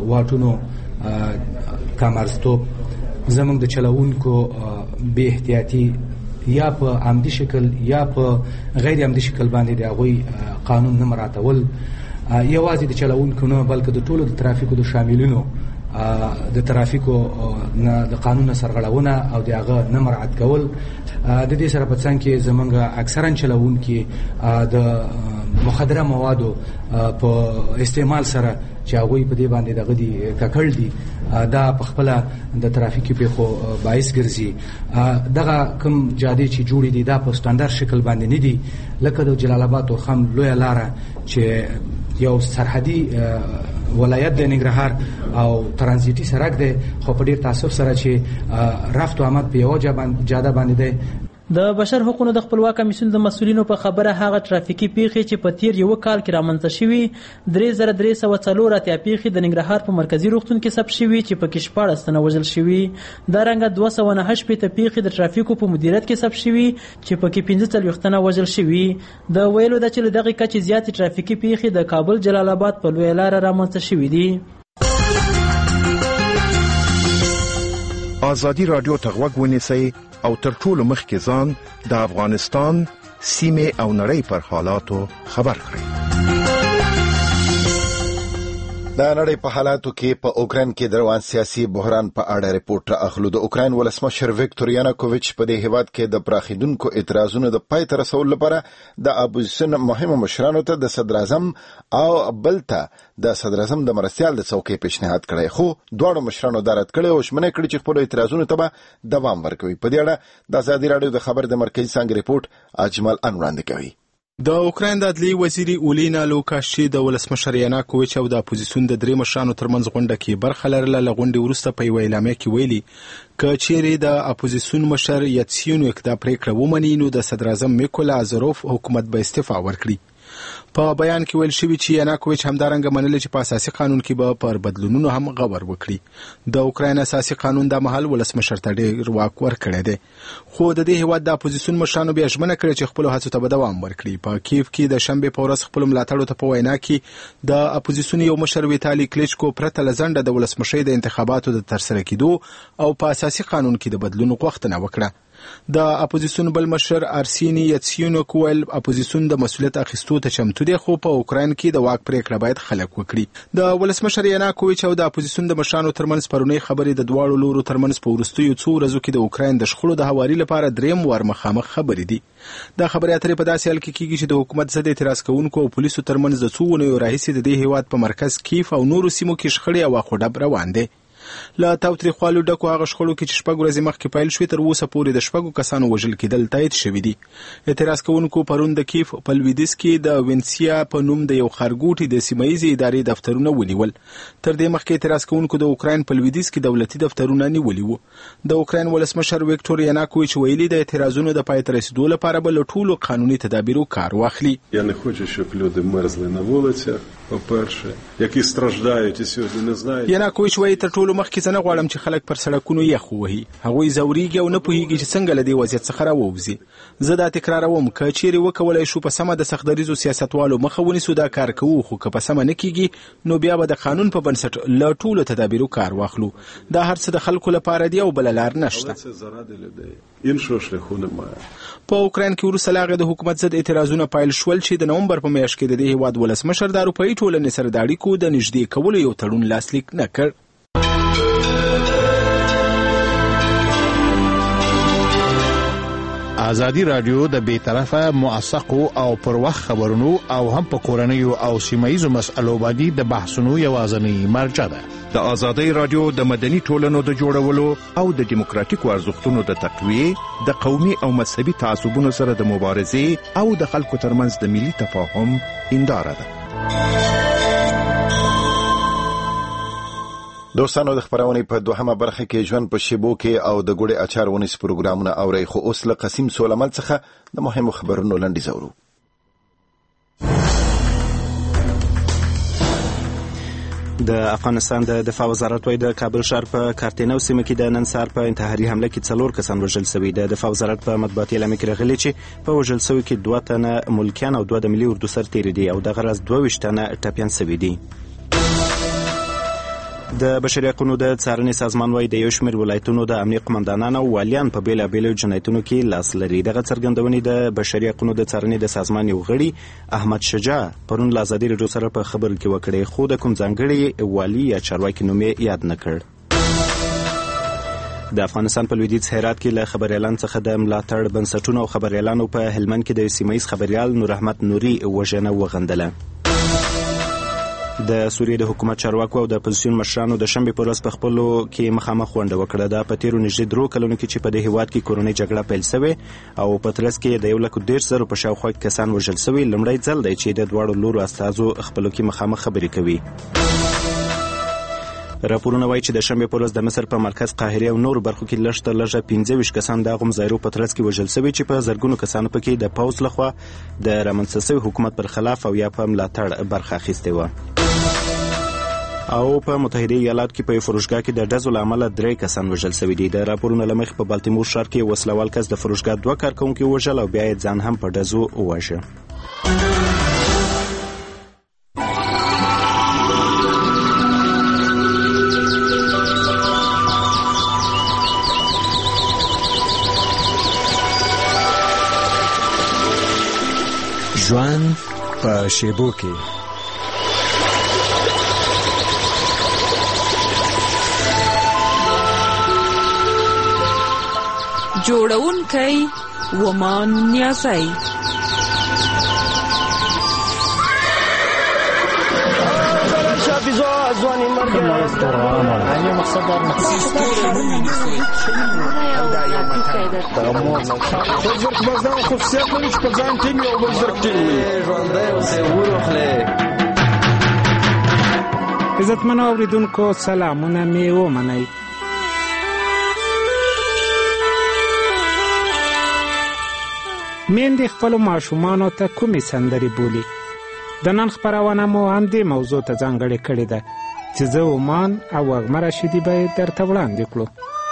واټونو کمرستوب زموږ د چلوونکو بې احتیاطي یا په عمدي شکل یا په غیر عمدي شکل باندې د هغوی قانون نه مراعاتول، یوازې د چلوونکو نه بلکې د ټولو د ترافیکو د شاملینو د ترافیکو د قانون سرغړونه او د هغه نه مراعات کول. د دې سره په څنګ کې زمونږ اکثرا چلوونکي د مخدره موادو په استعمال سره چې هغوی په دې باندې دغه دي ککړ دي، دا په خپل د ترافیکي پیښو باعث ګرځي. دغه کوم جادې چې جوړې دي دا په سټانډرډ شکل باندې نه دي، لکه د جلال آباد تورخم لویه لاره چې یو سرحدي ولایت د ننګرهار او ترانزیتي سړک دی، خو په ډیر تاسف سره چې رفت او آمد په یوه جاده باندې دی. د بشر حقوقو د خپلواک کمیسیون د مسؤلینو په خبره هغه ټرافیکي پیښې چې په تیر یو کال کې رامنځته شوي 3304 پیښې د ننګرهار په مرکزی روغتون کې ثبت شوي چې په کې 14 تنه وژل شوي. دا رنګه 298 پیښې د ټرافیکو په مدیریت کې ثبت شوي چې په کې 45 تنه وژل شوي. د ویلو د چې دغه کچې زیاتې ټرافیکي پیښې د کابل جلال آباد په لوی لار رامنځته شوي دي. ازادي رادیو ته غوږ ونیسئ او تر ټولو مخکې ځان د افغانستان سیمې او نړۍ پر حالاتو خبر کړئ. د نړۍ په حالاتو کې په اوکراین کې د روان سیاسي بحران په اړه ریپورت اخلو. د اوکراین ولسمشر ویکتور یانوکوویچ په دې هیواد کې د پراخیدونکو اعتراضونو د پای ته رسولو لپاره د اپوزیسیون مهمو مشرانو ته د صدر اعظم او بل ته د صدر اعظم د مرستیال د څوکۍ پیشنهاد کړی، خو دواړو مشرانو دا رد کړی او ژمنه کړې چې خپلو اعتراضونو ته به دوام ورکوي. په دې اړه د ازادي راډیو د خبر د مرکزي څانګې ریپورت اجمل ان وړاندې کوي. د اوکراین د عدلیې وزیري اولینا لوکاشچي د ولسمشر یانوکوویچ او د اپوزیسیون د درې مشرانو ترمنځ غونډه کې برخه لرله. له غونډې وروسته په یوه اعلامیه کې ویلي که چیرې د اپوزیسیون مشر یاتسینویک دا پریکړه ومني نو د صدر اعظم میکولا ازروف حکومت به استعفا ورکړي. په بیان کې ویل شوی چې یانوکوویچ همدارنګه منلي چې په اساسي قانون کې به پر بدلونونو هم غور وکړي. د اوکراین اساسي قانون د مهال ولسمشر ته ډېر واک ورکړی دی، خو د دې هیواد د اپوزیسیون مشرانو بیا ژمنه کړې چې خپلو هڅو ته به دوام ورکړي. په کیف کې د شنبې په ورځ خپلو ملاتړو ته په وینا کې د اپوزیسیون یو مشر ویتالي کلیچکو پرته له ځنډه د ولسمشۍ د انتخاباتو د ترسره کېدو او په اساسي قانون کې د بدلون غوښتنه وکړه. د اپوزیسیون بل مشر ارسینی یاتسینوک ویل اپوزیسیون د مسؤلیت اخیستو ته چمتو دی، خو په اوکراین کې د واک پریکړه باید خلک وکړي. د ولسمشر یانوکوویچ او د اپوزیسیون د مشرانو ترمنځ پرونی خبرې د دواړو لورو ترمنځ په وروستیو څو ورځو کې د اوکراین د شخړو د هواري لپاره دریم وار مخامخ خبرې دي. دا خبرې اترې په داسې حال کې کیږي چې د حکومت ضد اعتراض کوونکو او پولیسو ترمنځ د څو ونیو راهیسې د دې هیواد په مرکز کیف او نورو سیمو کې شخړې او واخوډب روان دي. له تاوتریخوالو ډکو هغه شخړو کې چې 4 ورځې مخکې پیل شوې تر اوسه پورې د 4 کسانو وژل کېدل تایید شوي دي. اعتراض کوونکو پرون د کیف په لویدیځ کې د وینسیا په نوم د یو ښارګوټي د سیمایي ادارې دفترونه ونیول. تر دې مخکې اعتراض کوونکو د اوکراین په لویدیځ کې دولتي دفترونه نیولي وو. د اوکراین ولسمشر ویکتور یانوکوویچ ویلي د اعتراضونو د پای ته رسیدو لپاره به له ټولو قانوني تدابیرو کار واخلي. Я не хочу, щоб люди мерзли на вулицях, по-перше, які страждають і сьогодні не знають. یانوکوویچ وایي تر ټولو ټولو مخکې زه نه غواړم چې خلک پر سړکونو یخ ووهي. هغوی ځورېږي او نه پوهېږي چې څنګه له دې وضعیت څخه راووځي. زه دا تکراروم که چیرې وکولی شو په سمه د سختدریزو سیاستوالو مخه ونیسو دا کار کوو، خو که په سمه نه کیږي نو بیا به د قانون په بنسټ له ټولو تدابیرو کار واخلو. دا هر څه د خلکو لپاره دی او بله لار نشته. په اوکراین کې وروسته له هغې د حکومت ضد اعتراضونه پیل شول چې د نومبر په میاشت کې د دې هېواد ولسمشر د اروپایي ټولنې سره د اړیکو د نږدې کولو یو تړون لاسلیک نه کړ. ازادي رادیو د بیطرفه موثقو او پر وخت خبرونو او هم په کورنیو او سیمایي مسألو باندې د بحثونو یوازینی مرجع ده. د ازادي رادیو د مدني ټولنو د جوړولو او د دیموکراتیکو ارزښتونو د تقویه، د قومي او مذهبي تعصبونو سره د مبارزې او د خلکو ترمنځ د ملي تفاهم هنداره ده. دوستانو، د خبرونې په دوهمه برخه کې ژوند په شیبو کې او د ګوړې اچار ونیس پروګرامونه اورئ، خو اوس له قسیم سولمل څخه د مهمو خبرونو لنډیز اورو. د افغانستان د دفاع وزارت وايي د کابل ښار په کارتینو سیمه کې د نن سهار په انتحاري حمله کې 4 کسان وژل شوي. د دفاع وزارت په مطبوعاتي اعلامیه کې راغلي چې په وژل شوي کې 2 تنه ملکیان او 2 د ملي اردو سرتیري دي او دغه راز 22 تنه ټپیان شوي دي. د بشري حقوقو د څارنې سازمان وايي د یو شمېر ولایتونو د امنیه قمندانان او والیان په بیلابیلو جنایتونو کې لاس لري. دغه څرګندونې د بشري حقوقو د څارنې د سازمان یو غړي احمد شجاع پرون له ازادي راډیو سره په خبرو کې وکړې، خو د کوم ځانګړي والی یا چارواکي نوم یې یاد نه کړ. د افغانستان په لویدیځ هرات کې له خبریالانو څخه د ملاتړ بنسټونو او خبریالانو په هلمند کې د سیمایي خبریال نور احمد نوري وژنه وغندله. د سوریې د حکومت چارواکو او د اپوزیسیون مشرانو د شنبې په ورځ په خپلو کې مخامخ غونډه وکړه. دا په تیرو نږدې 3 کلونو کې چې په دې هېواد کې کورنۍ جګړه پیل شوې او په ترڅ کې د 1,10,000 په شاوخوا کسان وژل شوي، لومړی ځل دی چې د دواړو لورو استازو خپلو کې مخامخ خبرې کوي. راپورونه وایي چې د شنبې په ورځ د مصر په مرکز قاهره او نور برخو کې لږ تر لږه 25 کسان د هغو مظاهرو په ترڅ کې وژل شوي چې په زرګونو کسانو پکې د پوځ لخوا د رامنځته شوي حکومت پر خلاف او یا په ملاتړ برخه اخیستې وه. او په متحده ایالاتو کې په فروشګاه کې د ډزو له امله 3 کسان وژل شوي دي. د راپورونو له مخې په بالتیمور ښار کې وسلوال کس د فروشګاه 2 کارکوونکي وژل او بیا یې ځان هم په ډزو وواژه. ژوند په شیبو کې جوړونکی ومان نیازی عزتمنو اوریدونکو سلامونه می ومنئ. میندې خپلو ماشومانو ته کومې سندرې بولي؟ د نن خپرونه مو همدې موضوع ته ځانګړې کړې ده چې زه عمان او وږمه راشدي به یې درته وړاندې کړو.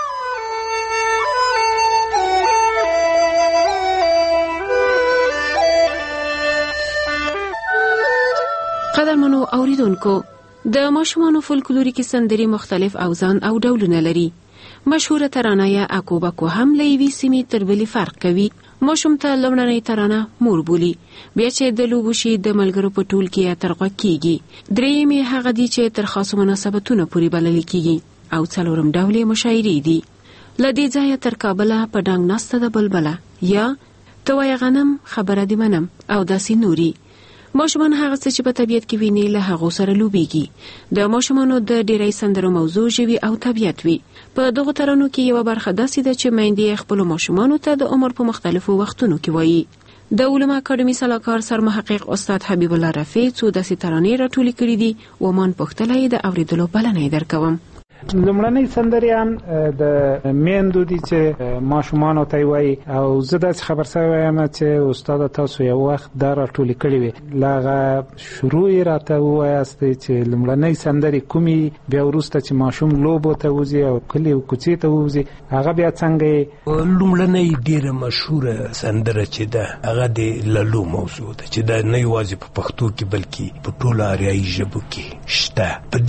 قدرمنو اوریدونکو، د ماشومانو فولکلوریکي سندرې مختلف اوزان او ډولونه لري. مشهوره ترانه یا اکوبکو هم له یوې سیمې تر بلې فرق کوي. ماشوم ته لومړنۍ ترانه مور بولي، بیا چې د لوبو شي د ملګرو په ټول کې تر غوږ کیږي. درېیمې هغه دي چې تر خاصو مناسبتونو پورې بلل کیږي او څلورم ډول مشاعرې دي. له دې ځایه تر کابله په ډنګ ناسته د بلبله یا ته وایه غنم خبره دې منم او داسې نوري. ماشومان هغه څه چې په طبیعت کې ویني له هغو سره لوبېږي. د ماشومانو د ډېری سندرو موضوع ژوي او طبیعت وي. په دغو ترانو کې یوه برخه داسې ده چې میندې خپلو ماشومانو ته د عمر په مختلفو وختونو کې وایي. د علوم اکاډمي سلاکار سرمحقق استاد حبیب الله رفیع څو داسې ترانې راټولې کړې دي. ومان پوښتلی د اورېدلو بلنه یې درکوم. لومړنۍ سندریان د میندو دي چې ماشومانو ته وایي او زه داسې خبر شوی یم چې استاد تاسو یو وخت دا راټولې کړې وې له شروع یې راته ووایاست چې لومړنۍ سندرې کومې بیا وروسته چې ماشوم لوبو ته وځي او کلي او کوڅې ته وځي هغه بیا څنګه لومړنۍ ډېره مشهوره سندره چې ده هغه د للو موضوع ده چې دا نه یوازې په پښتو کې بلکې په ټولو آریایي ژبو کې شته. په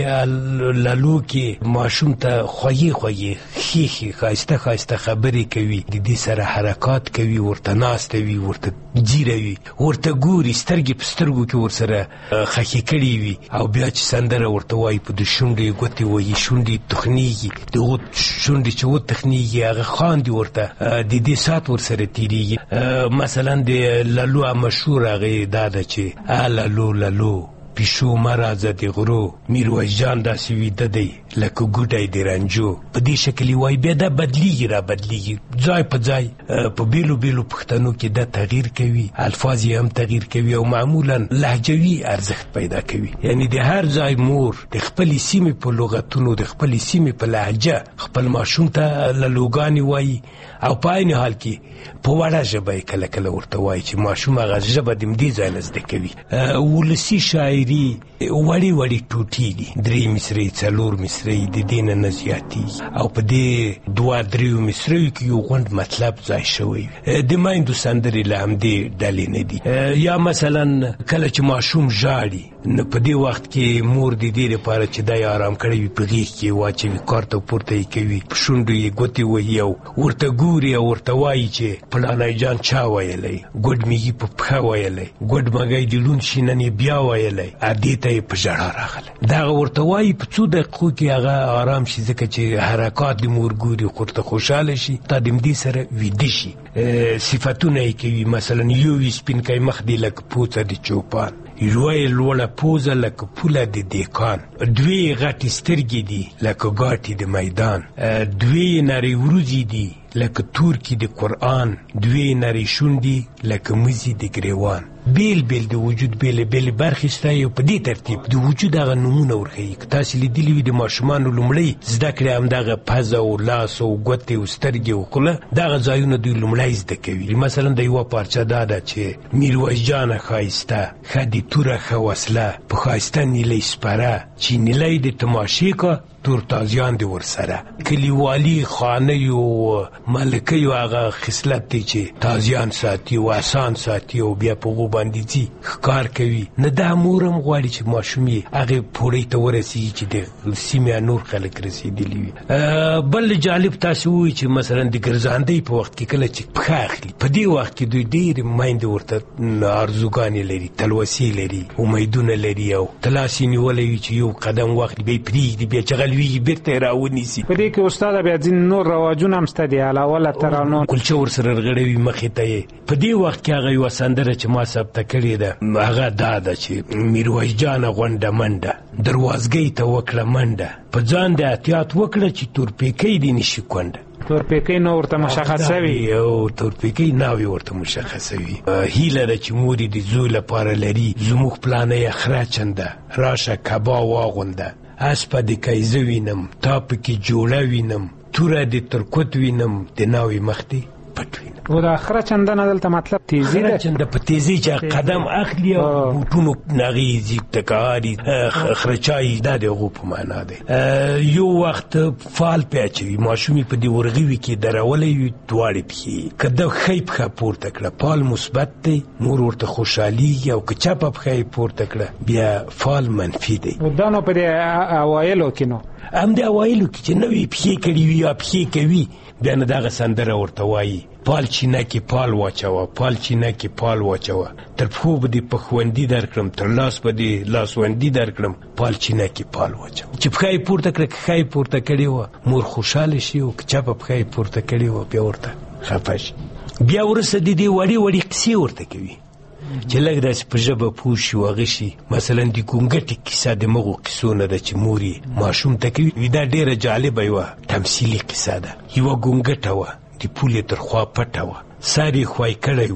دې للو کې ماشوم ته خوږې ښې ښایسته خبرې کوي، د دې سره حرکات کوي، ورته ناسته وي، ورته جیره وي، ورته ګوري، سترګې په سترګو کې ورسره خښې کړي وي او بیا چې سندره ورته وایي په د شونډې ګوتې وایي، شونډې تخنیږي، دغه شونډې چې وتخنیږي هغه خاندي ورته، د دې ساعت ورسره تېرېږي. مثلا د للو مشهور هغې دا ده چې للو پیشو مرازه د غرو میرویس جان داسې ویده دی لکه ګوډی د رنجو. په دې شکل وایي. بیا دا بدلیږي ځای په ځای په بیلو پښتنو کې دا تغییر کوي، الفاظ یې هم تغییر کوي او معمولا لهجوي ارزښت پیدا کوي. یعنی د هر ځای مور د خپلې سیمې په لغتونو، د خپلې سیمې په لهجه خپل ماشوم ته للوګانې وایي او په عین حال کې په وړه ژبه یې کله کله ورته وایي چې ماشوم هغه ژبه د همدې ځای نه زده کوي. ولسي شاعري وړې ټوټې دي، 3 مصرۍ 4 مصرۍ د دې نه نه زیاتېږي او په دې 2-3 مصرۍ کې یو غونډ مطلب ځای شوی وي. د میندو سندرې له همدې ډلې نه دي. یا مثلا کله چې ماشوم ژاړي نو په دې وخت کې مور د دې لپاره چې دی آرام کړی وي په غېږ کې واچوي، کار ته پورته یې کوي، په شونډو یې ګوتې وهي او ورته ګوري او ورته وایي چې پلانی جان چا ویلی، ګوډ میږي په پښه ویلی، ګوډ مږی د لون شي نن یې بیا ویلی، دې ته یې په ژړا راغلی. دغه ورته وایي په څو دقیقو کې هغه آرام شي، ځکه چې حرکات د مور ګوري خو ورته خوشحاله شي، تا د همدې سره ویده شي. صفتونه یې کوي، مثلا یو یې سپینکی مخ دی لکه پوڅه د چوپان، یوه یې لوړه پوزه لکه پوله د دیکان، 2 غټې سترګې دي لکه ګاټې د میدان، 2 نرۍ وروځې دي لکه تورکي د قرآن، 2 نرۍ شونډې لکه مزي د ګریوان. بیل د وجود بیل برخې شته او په دې ترتیب د وجود هغه نومونه ورښیي. که تاسې لیدلي وي د ماشومانو لومړی زده کړې همدغه پزه او لاس او ګوتې او سترګې او خوله، دغه ځایونه دوی لومړی زده کوي. مثلا د یوه پارچه دا ده چې میرویس جانه ښایسته، ښه د توره ښه وسله، په ښایسته نیلۍ سپره، چې نیلۍ د تماشې کا تور تازیان دی ورسره. کلیوالي خانیو ملکیو هغه خصلت دی چې تازیان ساتي او آسان ساتي او بیا په هغو باندې ځي ښکار کوي. نه دا مور هم غواړي چې ماشوم یې هغې پوړۍ ته ورسېږي چې د سیمې نور خلک رسېدلي وي. بل جالب تاسې ووایي چې مثلا د ګرځاندۍ په وخت کې کله چې پښه اخلي، په دې وخت کې دوی ډېرې میندې ورته ارزوګانې لري، تلوسې لري، امیدونه لري او تلاسې نیولی وي چې یو قدم واخلي بیا یې پرېږدي، بیا چې لویږي بیرته یې راونیسي. په دې کې استاده بیا ځینې نور رواجونه هم شته دي، علاوه له ترانو کلچه ورسره رغړوي مخې ته یې. په دې وخت کې هغه یوه سندره چې ما ثبته کړې ده هغه دا ده چې میرویس جانه غونډه منډه، دروازګۍ ته وکړه منډه، په ځان د احتیاط وکړه چې تورپیکی دې نشي کونډه. تورپیکی نو ورته مشخصه وي او تورپیکی ناوې ورته مشخصه وي. هیله ده چې مور یې د زوی لپاره لري، زموږ پلانۍ خره چنده، راشه کبا واغونده، اسپه د کیزه وینم، تا پکې جوړه وینم، توره د ترکوت وینم، د ناوې مخ دې پټ وینم. و دا خره چندنه دلته مطلب تیزی ده؟ خره چنده په تیزی چې قدم اخلي او بوټونو نغې ځي تکاري خرچایي، دا د هغو په معنا دی. یو وخت فال پې اچوي، ماشوم یې په دې ورغوي کې درولی وي دواړې پښې، که ده ښی پښه پورته کړه فال مثبت دی، مور ورته خوشحالېږي، او که چپه پښه یې پورته کړه بیا فال منفي دی. دا نو په دې اوایلو کې نو همدې اوایلو کې چې نوې پښې کړي وي یا پښې کوي، بیا نه دغه سندره ورته وایي پال چینه کې پال واچوه، پال چینه کې پال واچوه، تر پښو به دې پښوندي در کړم، تر لاس به دې لاسوندي در کړم، پال چینه کې پال واچوه. چې پښه یې پورته کړه، که ښه یې پورته کړې وه مور خوشحاله شي، او که چپه پښه یې پورته کړې وه بیا ورته خفه شي. بیا وروسته د دې وړې قصې ورته کوي چې لږ داسې په ژبه پوه شي واغه شي. مثلا د ګونګټې کیسه د مغو کیسو نه ده چې مور یې ماشوم ته کوي. دا ډېره جالبه یوه تمثیلي کیسه ده. یوه ګونګټه وه، د پولې تر خوا پټه وه، سر یې خوای کړی و،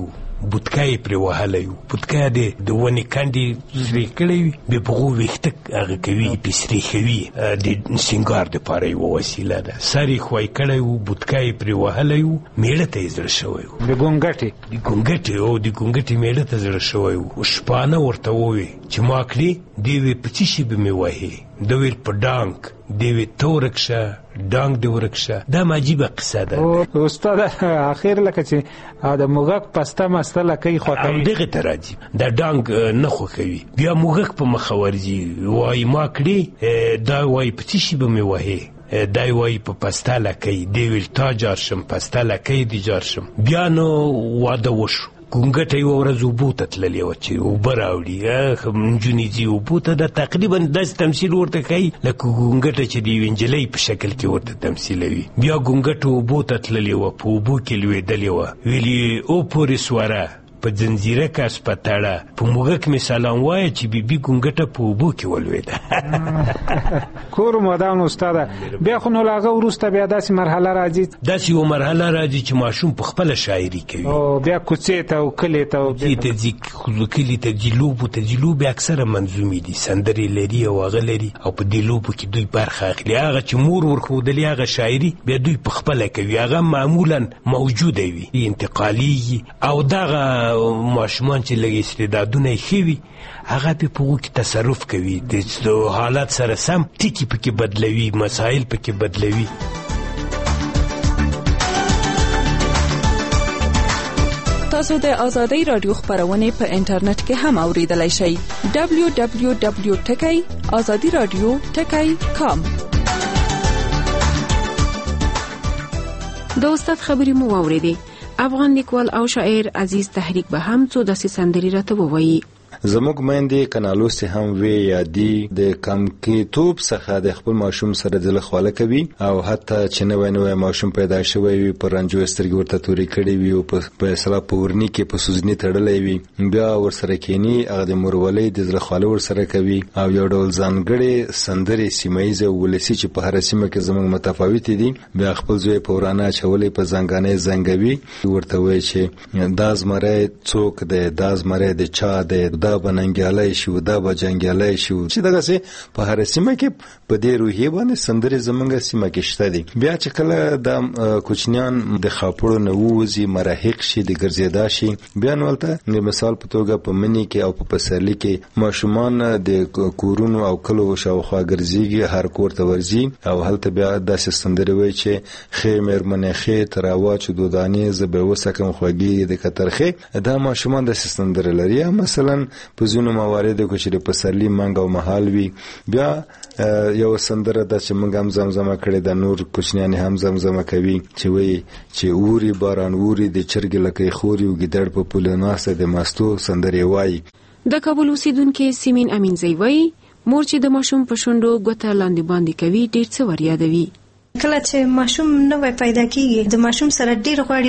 بوتکای پر وهلای بوتکا د ونی کاندي سری کړی به په وخت هغه کوي پسری کوي د سنگار د پاره یو وسیله ده سری خوای کړی بوتکای پر وهلای میړه ته زړه شوی د ګونګټي او د ګونګټي میړه ته زړه شوی او شپانه ورته ووي چې ماکلی دی په چی به می وایي دویل په ډانګ دی تورکشه ډانګ دی ورکشه دا عجیبه قصه ده او استاد اخر لکه چې د موږک پسته مستله کوي خو دغه تراجی دا ډانګ نه خو کوي بیا موږک په مخورجی وای ماکلی دا وای په چی به می وایي دای وای په پستاله کوي دی ویل تا جارشم پستاله کوي دی جارشم بیا نو واده وشو ګونګټه یو ورځ اوبو ته تللې وه چې اوبه راوړي نجونې ځي اوبو ته دا تقریبا داسې تمثیل ورته کوي لکه ګونګټه چې د یوې نجلۍ په شکل کې ورته تمثیلوي بیا ګونګټه اوبو ته تللې وه په اوبو کې لوېدلې وه ویل یې او پورې سواره په زنځیره کاس په تړه په موږک مې سلام وایه چې بیبي ګونګټه په اوبو کې ولوېده کور مدام استاده بیا خو نو لاغه وروسته بیا داسې مرحله راځي داسې یو مرحله راځي چې ماشوم په خپله شاعري کوي او بیا کوڅې ته او کلي ته کلي ته ځي لوبو ته ځي لوبې اکثره منظومې دي سندرې لري او هغه لري او په دې لوبو کې دوی برخه اخلي هغه چې مور ورښودلي هغه شاعري بیا دوی په خپله کوي هغه معمولا موجوده وي انتقالي او دغه ماشومان چې لږ استعدادونه یې ښه وي هغه په هغو کې تصرف کوي د حالات سره سم ټکي پکې بدلوي مسایل پکې بدلوي تاسو د آزادۍ رادیو خبرونه په انټرنیټ کې هم اوریدلای شئ www.azadiradio.com د استاد خبرې مو واوریدې افغان لیکوال او شاعر عزیز تحریک به هم څو داسې سندرې راته ووایي زموږ میندې کنالوسې هم وی یادي د کم کېتوب څخه د خپل ماشوم سره د خواله کوي او حتی چې نوې ماشوم پیدا شوی وي پر رنجو سترګې ورته توري کړي وي او په اصطلاح پورنی کې په سوزنی تړلې وي بیا ورسره کینی هغه د مورولې د خواله ورسره کوي او یو ډول ځانګړي سندرې سیمایي ولسی چې په هر سیمه کې زموږ متفاوت دي بیا خپل ځوی پورانه چولې په زنګانې زنګوي ورته وایي چې داز مړې څوک د داز مړې د چا د بننګیالای شو دا بجنګیالای شو چې دغه سه په هر سیمه کې په دې روحي باندې سندرې زمونږ سیمه کې شته دي بیا چې کله د کوچنیان د خاپړو نووزي مراحق شي د ګرځیدا شي بیا نولته مثال په توګه په منی کې او په پسرلی کې ماشومان د کورونو او کلو شاوخوا ګرځيږي هر کور ته ورځي او هلته بیا داسې سندرې وایي چې خیمر منخه تراوا چې دودانی زبه وسکم خوږی د کترخه دا ماشومان د سندرې لري مثلا په ځینو مواردو کې چې د پسرلی منګ او محال وي بیا یو سندره د چې موږ هم زمزمه کړې د نور کوچنیان هم زمزمه کوي چې وایي چې اوري باران اوري د چرګ لکې خوري او ګډړ په پولناسه د ماستو سندرې وایي د کابل اوسیدونکو سیمین امینزی وایي مور چې د ماشوم په شونډو ګوته لاندې باندې کوي ډېر څه وریادوي کله چې ماشوم نوې پیدا کیږي د ماشوم سره ډیر غواړي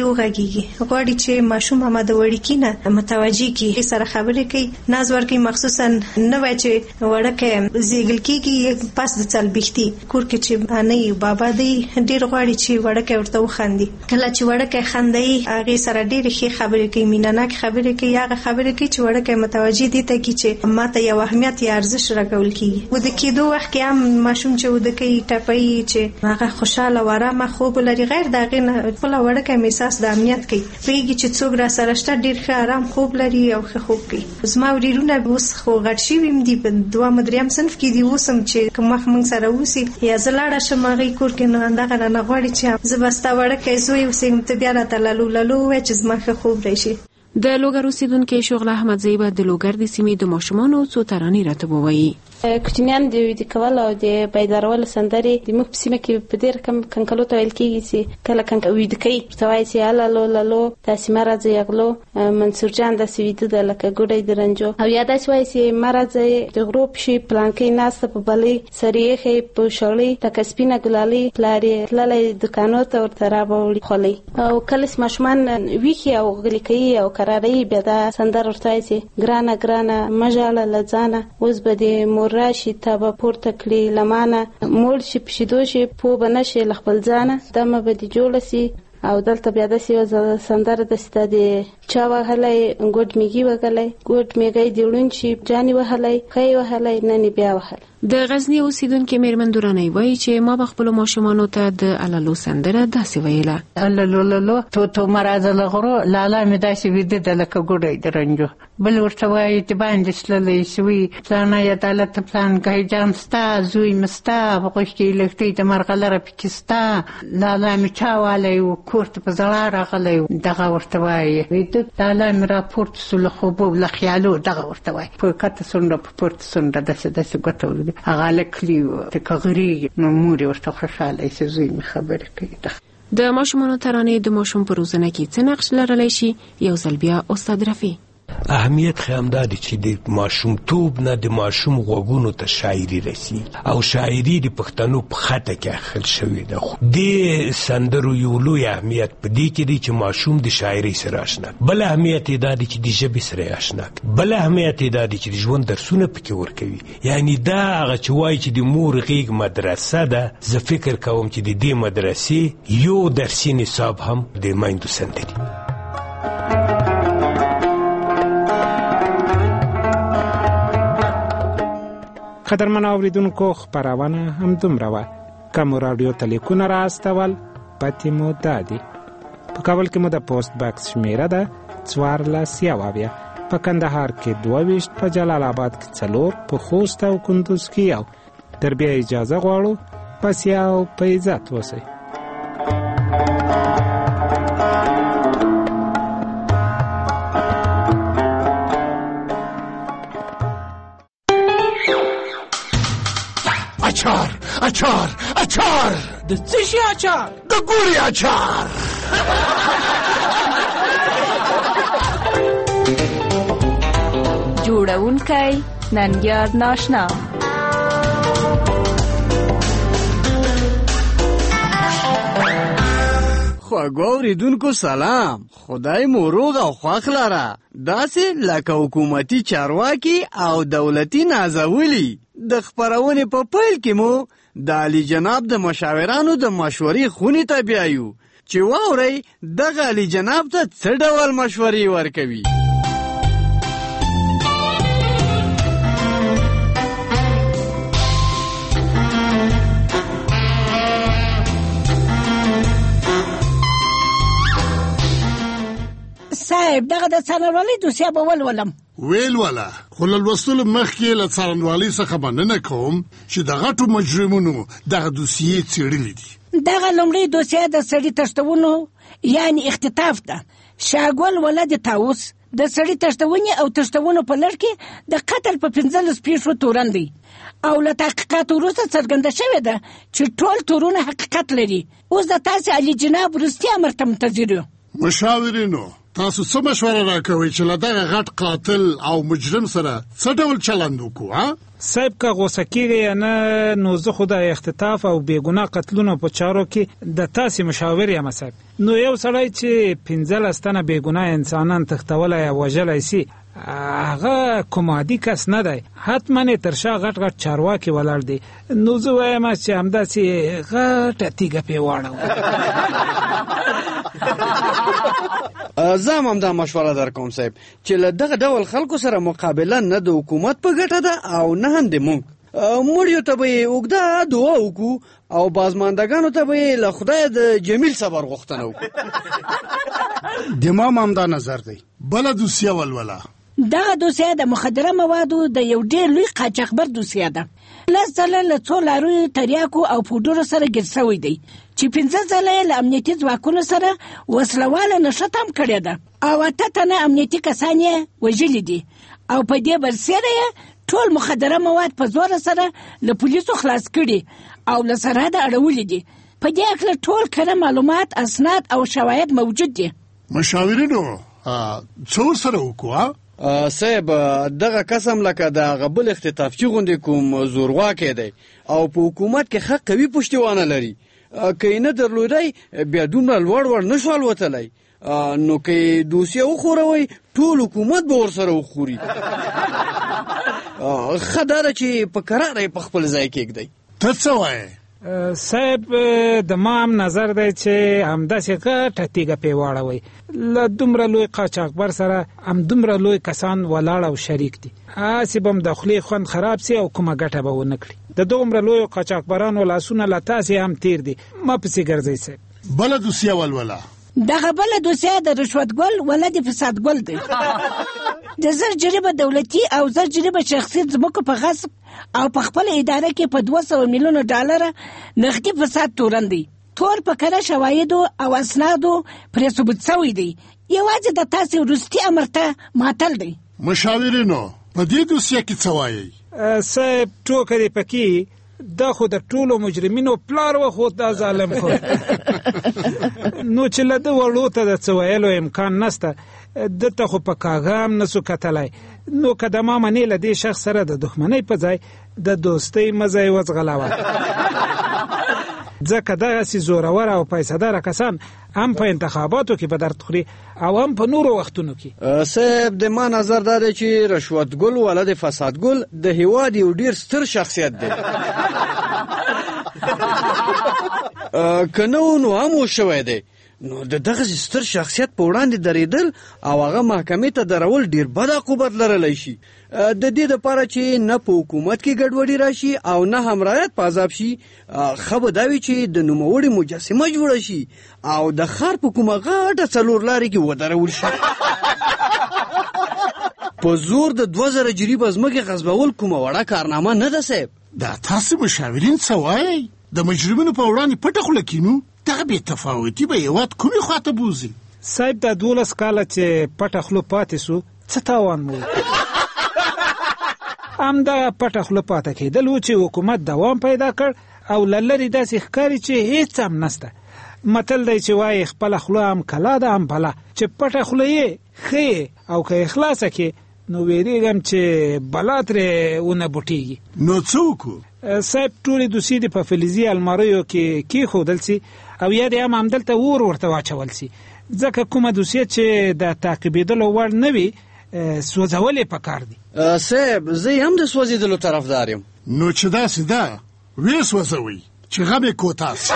غواړي چې ماشوم هم د وړکی نه متوجي کی سره خبرې کوي ناز ورکي مخصوصا نوې چې وړکه زیګل کیږي پاس د چل بيختي کور کې چې نه بابا دی ډیر غواړي چې وړکه ورته وخاندي کله چې وړکه خاندي هغه سره ډیر ښه خبرې کوي مینانه خبرې کوي هغه خبرې کوي چې وړکه متوجي دي ته کی چې ماته یو اهمیت یا ارزښ راکول کیږي و د کېدو وخت کې هم ماشوم چې و د کې ټپي چې هغه خوشاله و آرامه خوب لري غیر دغه نه خپل وړکه احساس د امنیت کوي پیږي چې څوک را سره شته ډیر ښه آرام خوب لري او ښه خوب کوي زما وريرونه اوس خو غټ شي ويم دي په دوه مدریم صنف کې دی وسم چې کوم موږ سره وسی یا زلاړه شمغې کور کې نه اندغه نه غواړي چې زبستا وړکه زوی وسیم ته بیا را تللو و چې زما ښه خوب راشي د لوګر اوسیدونکو شغله احمد زیبا د لوګر د سیمې د ماشومانو څو ترانې راته ووایي کوچنیان د ویډیو کول او د بیدارول سندرې د مخ سیمه کې په ډیر کم کنکلو ته ویل کېږي چې کله کنک ویډیو کوي توای چې الالو لالو تاسو مرزه یغلو منصور جان د سویته د لکه ګډي درنجو او یاد شوي چې مرزه د غروب شي پلان کې ناس په بلې سریخه په شړې د کسبینه ګلالي پلاري لالي دکانو ته ورته راوړي خولي او کله ماشومان ویخي او غلیکي او قراري به دا سندر ورته چې ګرانه مجاله لزانه اوس به د راشي تابه پورته کړی لمانه مول شي پښیدو شي په بنشه لخپل ځانه دمه به دی جوړ سي او دلته بیا داسې یو سندره داسې د چا وهلی ګوډ میږي وهلی ګوډ میږی د ړوند شي جانې وهلی ښی وهلی نن بیا وهل. د غزنی اوسیدونکې میرمن درانۍ وایي چې ما به خپلو ماشومانو ته د الالو سندره داسې ویله: الالو تو مرازه لغرو لالا مې داسې ویده ده لکه ګوډی د رنجو. بل ورته وایي د باندې تللی سوي پلانه عدالت پلانګی جان ستا زوی مې ستا په غوږ کې لښتۍ د مرغلره پکې ستا لالا مې چا والی و کور ته په زړه راغلی و. دغه ورته وایي ویده لالا مې راپورته سو له خوبو له خیالو. دغه ورته وایي په کته څنډه په پورته څنډه داسې ګوته ورده هغه لکلي و ته غریږي نو مور یې ورته خوشحاله چې زوی مې خبرې کوي. د ماشومانو ترانې د ماشوم په روزنه کې څه نقش لرلی شي؟ یو ځل بیا استاد رفیع. اهمیت خو همدا دی چې د ماشومتوب نه د ماشوم غوږونو ته شاعري رسي او شاعري د پښتنو په خطه کې اخل شوې ده. خو د سندرو یو لوی اهمیت په دې کې دی چې ماشوم د شاعري سره آشنا، بل اهمیت یې دا دی چې د ژبې سره آشنا، بل اهمیت یې دا دی چې د ژوند درسونه پکې ورکوي. یعنی دا هغه چې وایي چې د مور غېږ مدرسه ده، زه فکر کوم چې د دې مدرسې یو درسي نصاب هم د میندو سندري. قدرمن اوریدونکو خبرونه هم دومره وه. که مو راډیو ته لیکونه را استول پتې مو دادي. په کابل کې مو د پوسټ باکس شمیره ده 14 په کندهار کې 22 په جلال آباد کې 4 په خوست او کندوز کې 1. در بیا اجازه غواړو پس یو په عزت اوسئ. اچار د څه شي اچار؟ د ګوري اچار. جوړونکی ننګیار ناشنا. خواږه اوریدونکو سلام، خدای مو روغ او خوښ لره. داسې لکه حکومتي چارواکي او دولتي نازولي. د خبرونې په پیل کې مو د علی جناب د مشاورانو د مشورې خونې ته بیایو چې واورئ دغه علی جناب ته څه ډول مشورې ورکوي. صاحب دغه د څارنوالۍ دوسیه به ولولم. ویل ولا خو له لوستلو مخکې له څارنوالۍ څخه مننه کوم چې د غټو مجرمونو دغه دوسیې څېړلې دي. دغه لومړی دوسیه د سړي تښتونو یعنی اختطاف ده. شاګل ولد طاووس د سړي تښتونې او تښتونو په لړ کې د قتل په 15 پیښو تورن دی او له تحقیقات وروسته څرګنده شوې ده چې ټول تورونه حقیقت لري. اوس د تاسې علی جناب وروستي امر ته منتظر یو. مشاورینو تاسو څه مشوره راکوئ چې له دغه غټ قاتل او مجرم سره څه ډول چلند وکړو؟ صاحب که غوسه کېږئ نه نو زه خو د اختطاف او بېګناه قتلونو په چارو کې د تاسې مشاور یم صاحب. نو یو سړی چې 15 تنه بېګناه انسانان تښتولی او وژلی سي هغه کوم عادي کس نه دی، حتما یې تر شا غټ غټ چارواکي ولاړ دي. نو زه وایم چې همداسې غټه تیږه پې واړوم. زه هم دا مشوره در کوم صاحب چې له دغه ډول خلکو سره مقابله نه د حکومت په ګټه ده او نه هم د موږ. مړیو ته به یې اوږده دعا وکړو او بازماندګانو ته به یې له خدایه د جمیل صبر غوښتنه وکړو. د ما هم دا نظر دی. بله دوسیه ولوله. دغه دوسیه د مخدره موادو د یو ډېر لوی قاچاقبر دوسیه ده. 10 ځله له څو لارویو تریاکو او پوډرو سره ګیر شوی دی چې 15 ځله یې له امنیتي ځواکونو سره وسلواله نښته هم کړې ده او 8 تنه امنیتي کسان یې وژلي دي او په دې برسېره یې ټول مخدره مواد په زور سره له پولیسو خلاص کړي او له سرحده اړولي دي. په دې اړه ټول کره معلومات، اسناد او شواهد موجود دي. مشاورینو څه ورسره وکړو؟ صاحب دغه قسم لکه د غبل اختطافچي غوندې کوم زورواکی دی او په حکومت کې ښه قوي پشتوانه لري. که یې نه درلودی بیا دومره لوړ نشو الوتلی. نو که دوسیه وخوروئ ټول حکومت به ورسره وخوري. ښه دا ده چې په کراره یې په خپل ځای کېږدئ. ته څه وایې؟ صاحب د ما هم نظر دی چې همداسې غټه تیږه پې واړوئ له دومره لوی قاچاقبر سره همدومره لوی کسان ولاړ او شریک دي هسې به هم د خولې خوند خراب سي او کومه ګټه به ونه کړي د دومره لویو قاچاقبرانو لاسونه له تاسې هم تیر دي ما پسې ګرځئ صاحب بله دوسیه ولوله دغه بله دوسیه د رشوت ګل ولد فساد ګل دی د زر جریبه دولتي او زر جریبه شخصي ځمکو په غصب او په خپل اداره کې په 200 میلیونه ډالر نغدي فساد تورن دی تور په کره شواهدو او اسنادو پرې ثبوت شوی دی یوازې د تاسې وروستي امر ته ماتل دی مشاورینو په دې دوسیه کې څه وایي صاحب ټوکه دې پکې دا خو د ټولو مجرمینو پلار و خو دا ظالم خو نو چې له ده وړو ته د څه ویلو امکان نسته دته خو په کاغه هم نسو کتلی نو که د ما منې له دې شخص سره د دښمنۍ په ځای د دوستۍ مزه یې وځغلوه ځکه دغسې زورور او پیسهداره کسان هم په انتخاباتو کې به درد خوري او هم په نورو وختونو کې صاحب د ما نظر دا دی چې رشوت ګل ولد فساد ګل د هیواد یو ډیر ستر شخصیت دی که نه نو هم وشوی دی نو د دغه ستر شخصیت په وړاندې درېدل او هغه محکمې ته درول ډیر بد عقوبت لرلی شي د دې دپاره چې نه په حکومت کې ګډوډي راشي او نه هم رعایت په عذاب شي ښه به دا وي چې د نوموړي مجسمه جوړه شي او د ښار په کومه غټه څلور لارې کې ودرول شي په زور د 2000 جریبه ځمکې غصبول کومه وړه کارنامه نه ده صاحب دا تاسې مشاورین څه وایي د مجرمینو په وړاندې پټه خوله کینو دغه بې تفاوتي به هېواد کومې خواته بوځي صاحب دا 12 کاله چې پټه خوله پاتې سو څه تاوان مو همدغه پټه خوله پاته کېدل و چې حکومت دوام پیدا کړ او له لرې داسې ښکاري چې هېڅ هم نسته متل دی چې وایي خپله خوله هم کلا ده هم بلا چې پټه خوله یې ښه او که یې خلاصه کړې نو ویریږم چې بلا ترې ونه بوټېږي نو څه وکړو صاحب ټولې دوسیې دې په فلزي الماریو کې کېښودل سي او یا دې هم همدلته اور ورته واچول سي ځکه کومه دوسیه چې د تعقیبېدلو وړ نه وي سوځول یې پکار دي صاحب زه هم د سوځېدلو طرفدار یم نو چې داسې ده ویې سوځوئ چې غم یې کوتا سي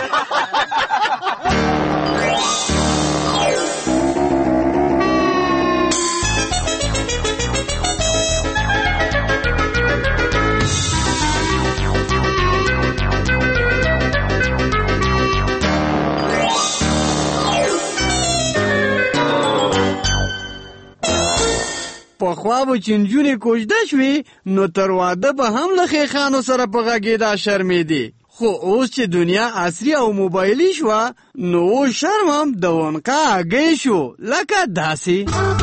پخوا به چې نجونې کوژده شوې نو تر واده به هم له خیخانو سره په غږېدا شرمېدې خو اوس چې دنیا عصري او موبایلي شوه نو اوس شرم هم د ونقه هګۍ شو لکه داسې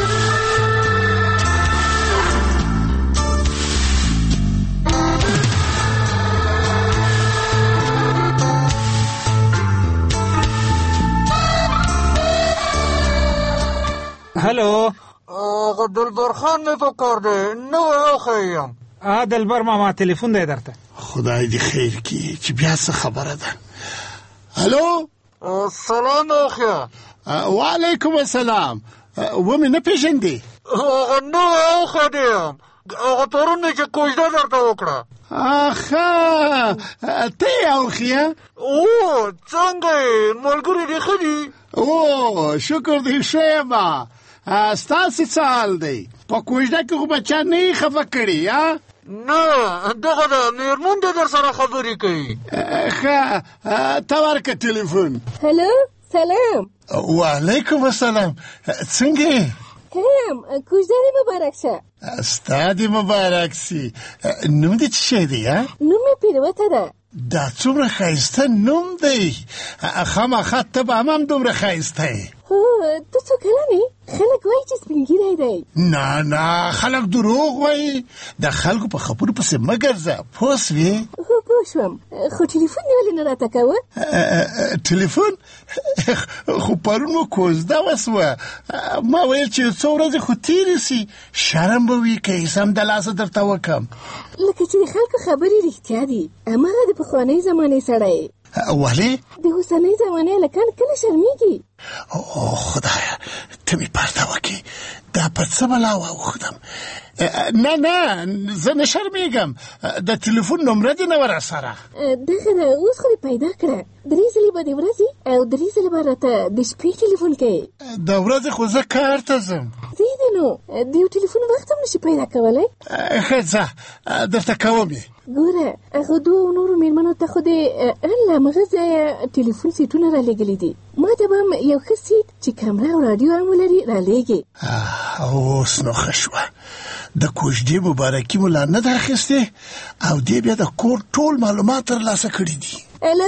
هلو دلبر خان می پکار دی نو خیم دلبر ماما تلیفون دی درته خدای دې خیر کړي چې بیا څه خبره ده هلو سلام اخیا وعلیکم السلام ومې نه پېژندې نو اخیا دیم هغه پرون مې چې کوژده درته وکړه اخا ته یې اوخیا څنګه یې ملګري دې ښه دي شکر دې ښه یمه ستاسې څه حال دی په کوژده کې خو بچا نه یې خفه کړي نه دغه د مېرمن دې در سره خبرې کوي ښه ته ورکه تلیفون هلو سلام وعلیکم السلام څنګه یې ښه کوژده دې مبارک شه ستا دې مبارک سي نوم دې څه شی دی نوم مې پیروته ده دا څومره ښایسته نوم دی خامخا ته به هم دومره ښایسته یې هو ته څو کلن یې خلک وایي چې سپین ږیری دی نه خلک دروغ وایي د خلکو په خبرو پسې مه ګرځه پوه سوې هو پوه شوم خو ټلیفون یې ولې نه راته کوه ټلیفون خو پرون مو کوژده وسوه ما ویل چې څو ورځې خو تېرې سي شرم به وي که یې سم د لاسه درته وکړم لکه چې د خلکو خبرې رښتیا دي هماغه د پخوانۍ زمانې سړی ولې د اوسنۍ زمانې هلکان کله شرمېږي؟ او خدایه ته مې پرده وکړې، دا په څه بلا واوښتم. نه زه نه شرمېږم، د تلیفون نمره دې نه وه راسره. دغه ده، اوس خو دې پیدا کړه. 3 ځلې به د ورځې او 3 ځلې به راته د شپې ټلیفون کوې. د ورځې خو زه کار ته ځم. ځې دې نو د یو ټلیفون وخت هم نشي پیدا کولی. ښه ځه درته کوم یې. ګوره هغه دوو نورو مېرمنو ته خو دې له همغه ځایه ټلیفون سیټونه رالیږلي دي. ما ته به هم یو ښه سیټ چې کمره او راډیو هم ولري رالیږې. اوس نو ښه شوه. د کوژدې مبارکي مو لا نه ده اخیستې او دې بیا د کور ټول معلومات ترلاسه کړي دي. الو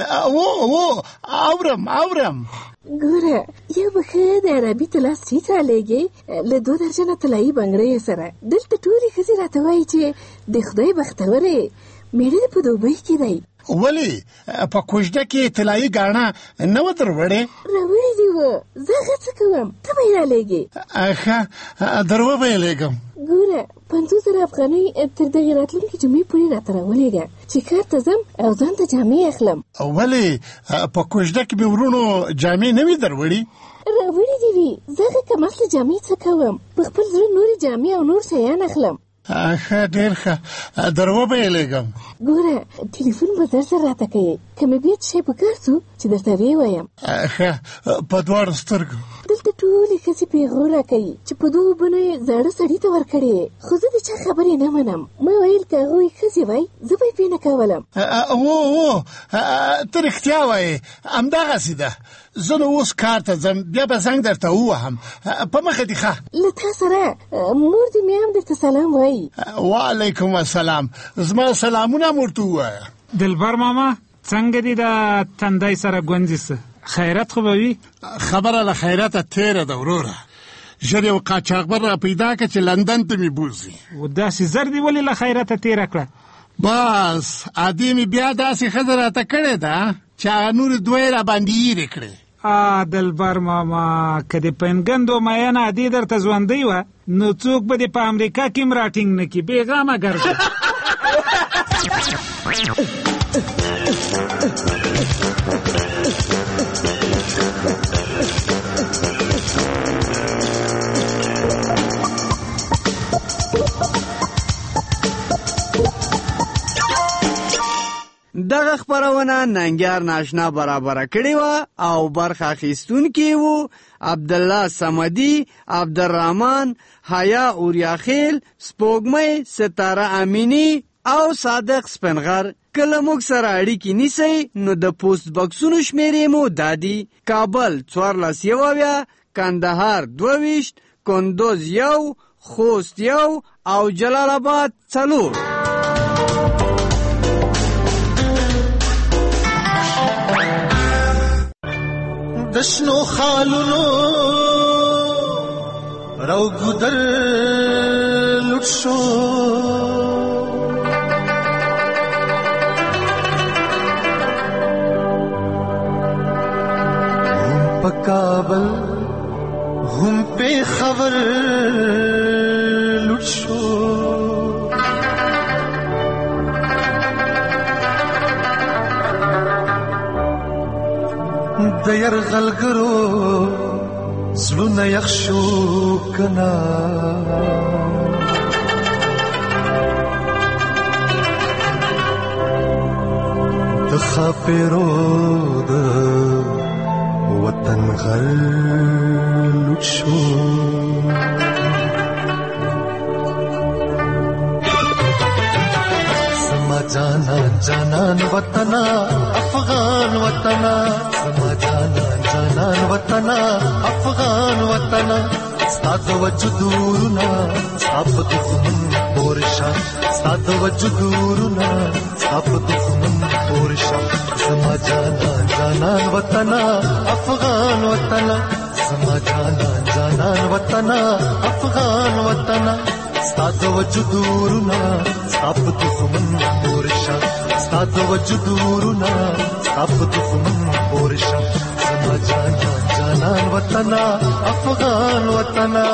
اورم. ګوره یو به ښه د عربي طلا سیټ رالیږې له 2 درجنه طلایي بنګړیو سره. دلته ټولې ښځې راته وایي چې د خدای بختورې میړه دې په دوبۍ کې دی. ولې په کوژده کې طلایي ګاڼه نه وه دروړې؟ راوړې دي وه، زه هغه څه کوم، ته به یې رالیږې. ښه درو به یې لیږم. ګوره 50,000 افغانۍ تر دغې راتلونکې جمعې پورې راته راولېږه چې کار ته ځم او ځان ته جامې اخلم. ولې په کوژده کې مې ورونو جامې نه وي دروړي؟ راوړې دي وي، زه هغه کماخله جامې څه کوم، په خپل زړه نورې جامې او نور شیان اخلم. ښه ډېر ښه درو به یې لیږم. ګوره ټلیفون به زر راته کوې، که مې بیا څه شی په کار څو چې درته ویې وایم. ښه په دواړو سترګو. دلته ټولې ښځې پیغور راکوي چې په 2 بنو یې زاړه سړي ته ورکړې. خو زه د چا خبرې نه منم. ما ویل که هغوی ښځې وای زه به یې پرې نه کولم. ته رښتیا وایې، همدغسې ده. زه نو اوس کار ته ځم، بیا به زنګ درته ووهم. په مخه دې ښه. له تا سره مور دې مې هم درته سلام وایي. وعلیکم السلام. زما سلامونه هم ورته ووایه. دلبر ماما څنګه دي د تندی سره ګونځې څه خیرت خو به وي؟ خبره له خیرته تېره ده وروره. ژر یو قاچاقبر را پیدا کړه چې لندن ته مې بوځي. و داسې زر دې ولې له خیرته تېره کړه؟ بس ادې مې بیا داسې ښځه راته کړې ده چې هغه نورې 2 را باندې ایرې کړې. دلبر ماما که د پنګندو میانه ادې درته ژوندۍ وه نو څوک به دې په امریکا کې هم راټینګ نه کړي. بېغمه ګرځه. دغه خبرونه ننګیار ناشنا برابره کړې وه او برخه اخیستونکي وو عبدالله صمدي، عبدالرحمن، حیا اوریاخیل، سپوږمۍ ستاره امینی او صادق سپنغر. کله موږ سره اړیکې نیسئ نو د پوسټ بکسونو شمیرې مو دادي: کابل 14 کندهار 22 کندوز 1 خوست 1 او جلال آباد 4. دشنو خالونو رو گدر لٹ شو هم پا کابل هم پہ خبر لٹ شو د یرغلګرو زړونه یخ شو کنا د خاپیرو د وطن غل لوټ شو سما جانان وطنا افغان وطنا سما جانان وطنا افغان وطنا ستاد وجودورنا ساب دښمن پورشا ستاد وجودورنا ساب دښمن پورشا سما جانان وطنا افغان وطنا سما جانان وطنا افغان وطنا ستاد وجودورنا ساب دښمن پورشا ستاد وجودورنا ساب دښمن پورشا سما جانان وطنا افغان وطنا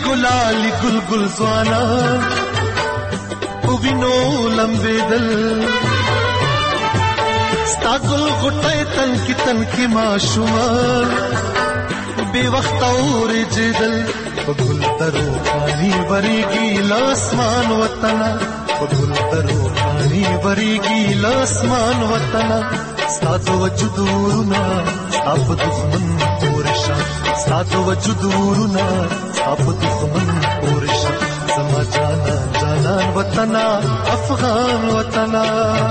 ګلالي ګل ګل ځوانا او وینو لمبېدل ستا ګل غټۍ تن کې ماشومان بې وخته اورېدل په ګل ترو پانی بریږي لاسمان وطنه په ګل ترو پانی بریږي لاسمان وطنه ستا د وجود ورونه ستا په دښمن پورشه ستا د وجود ورونه ستا په دښمن پورشه زما جانان وطنه افغان وطنه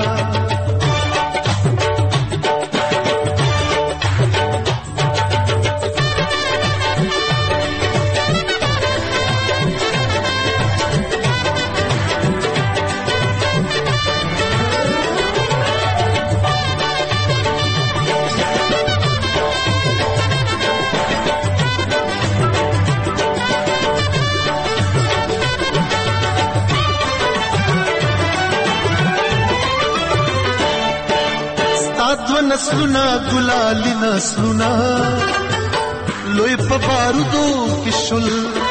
نسلونه ګلالي نسلونه لوی په بارودو کې شل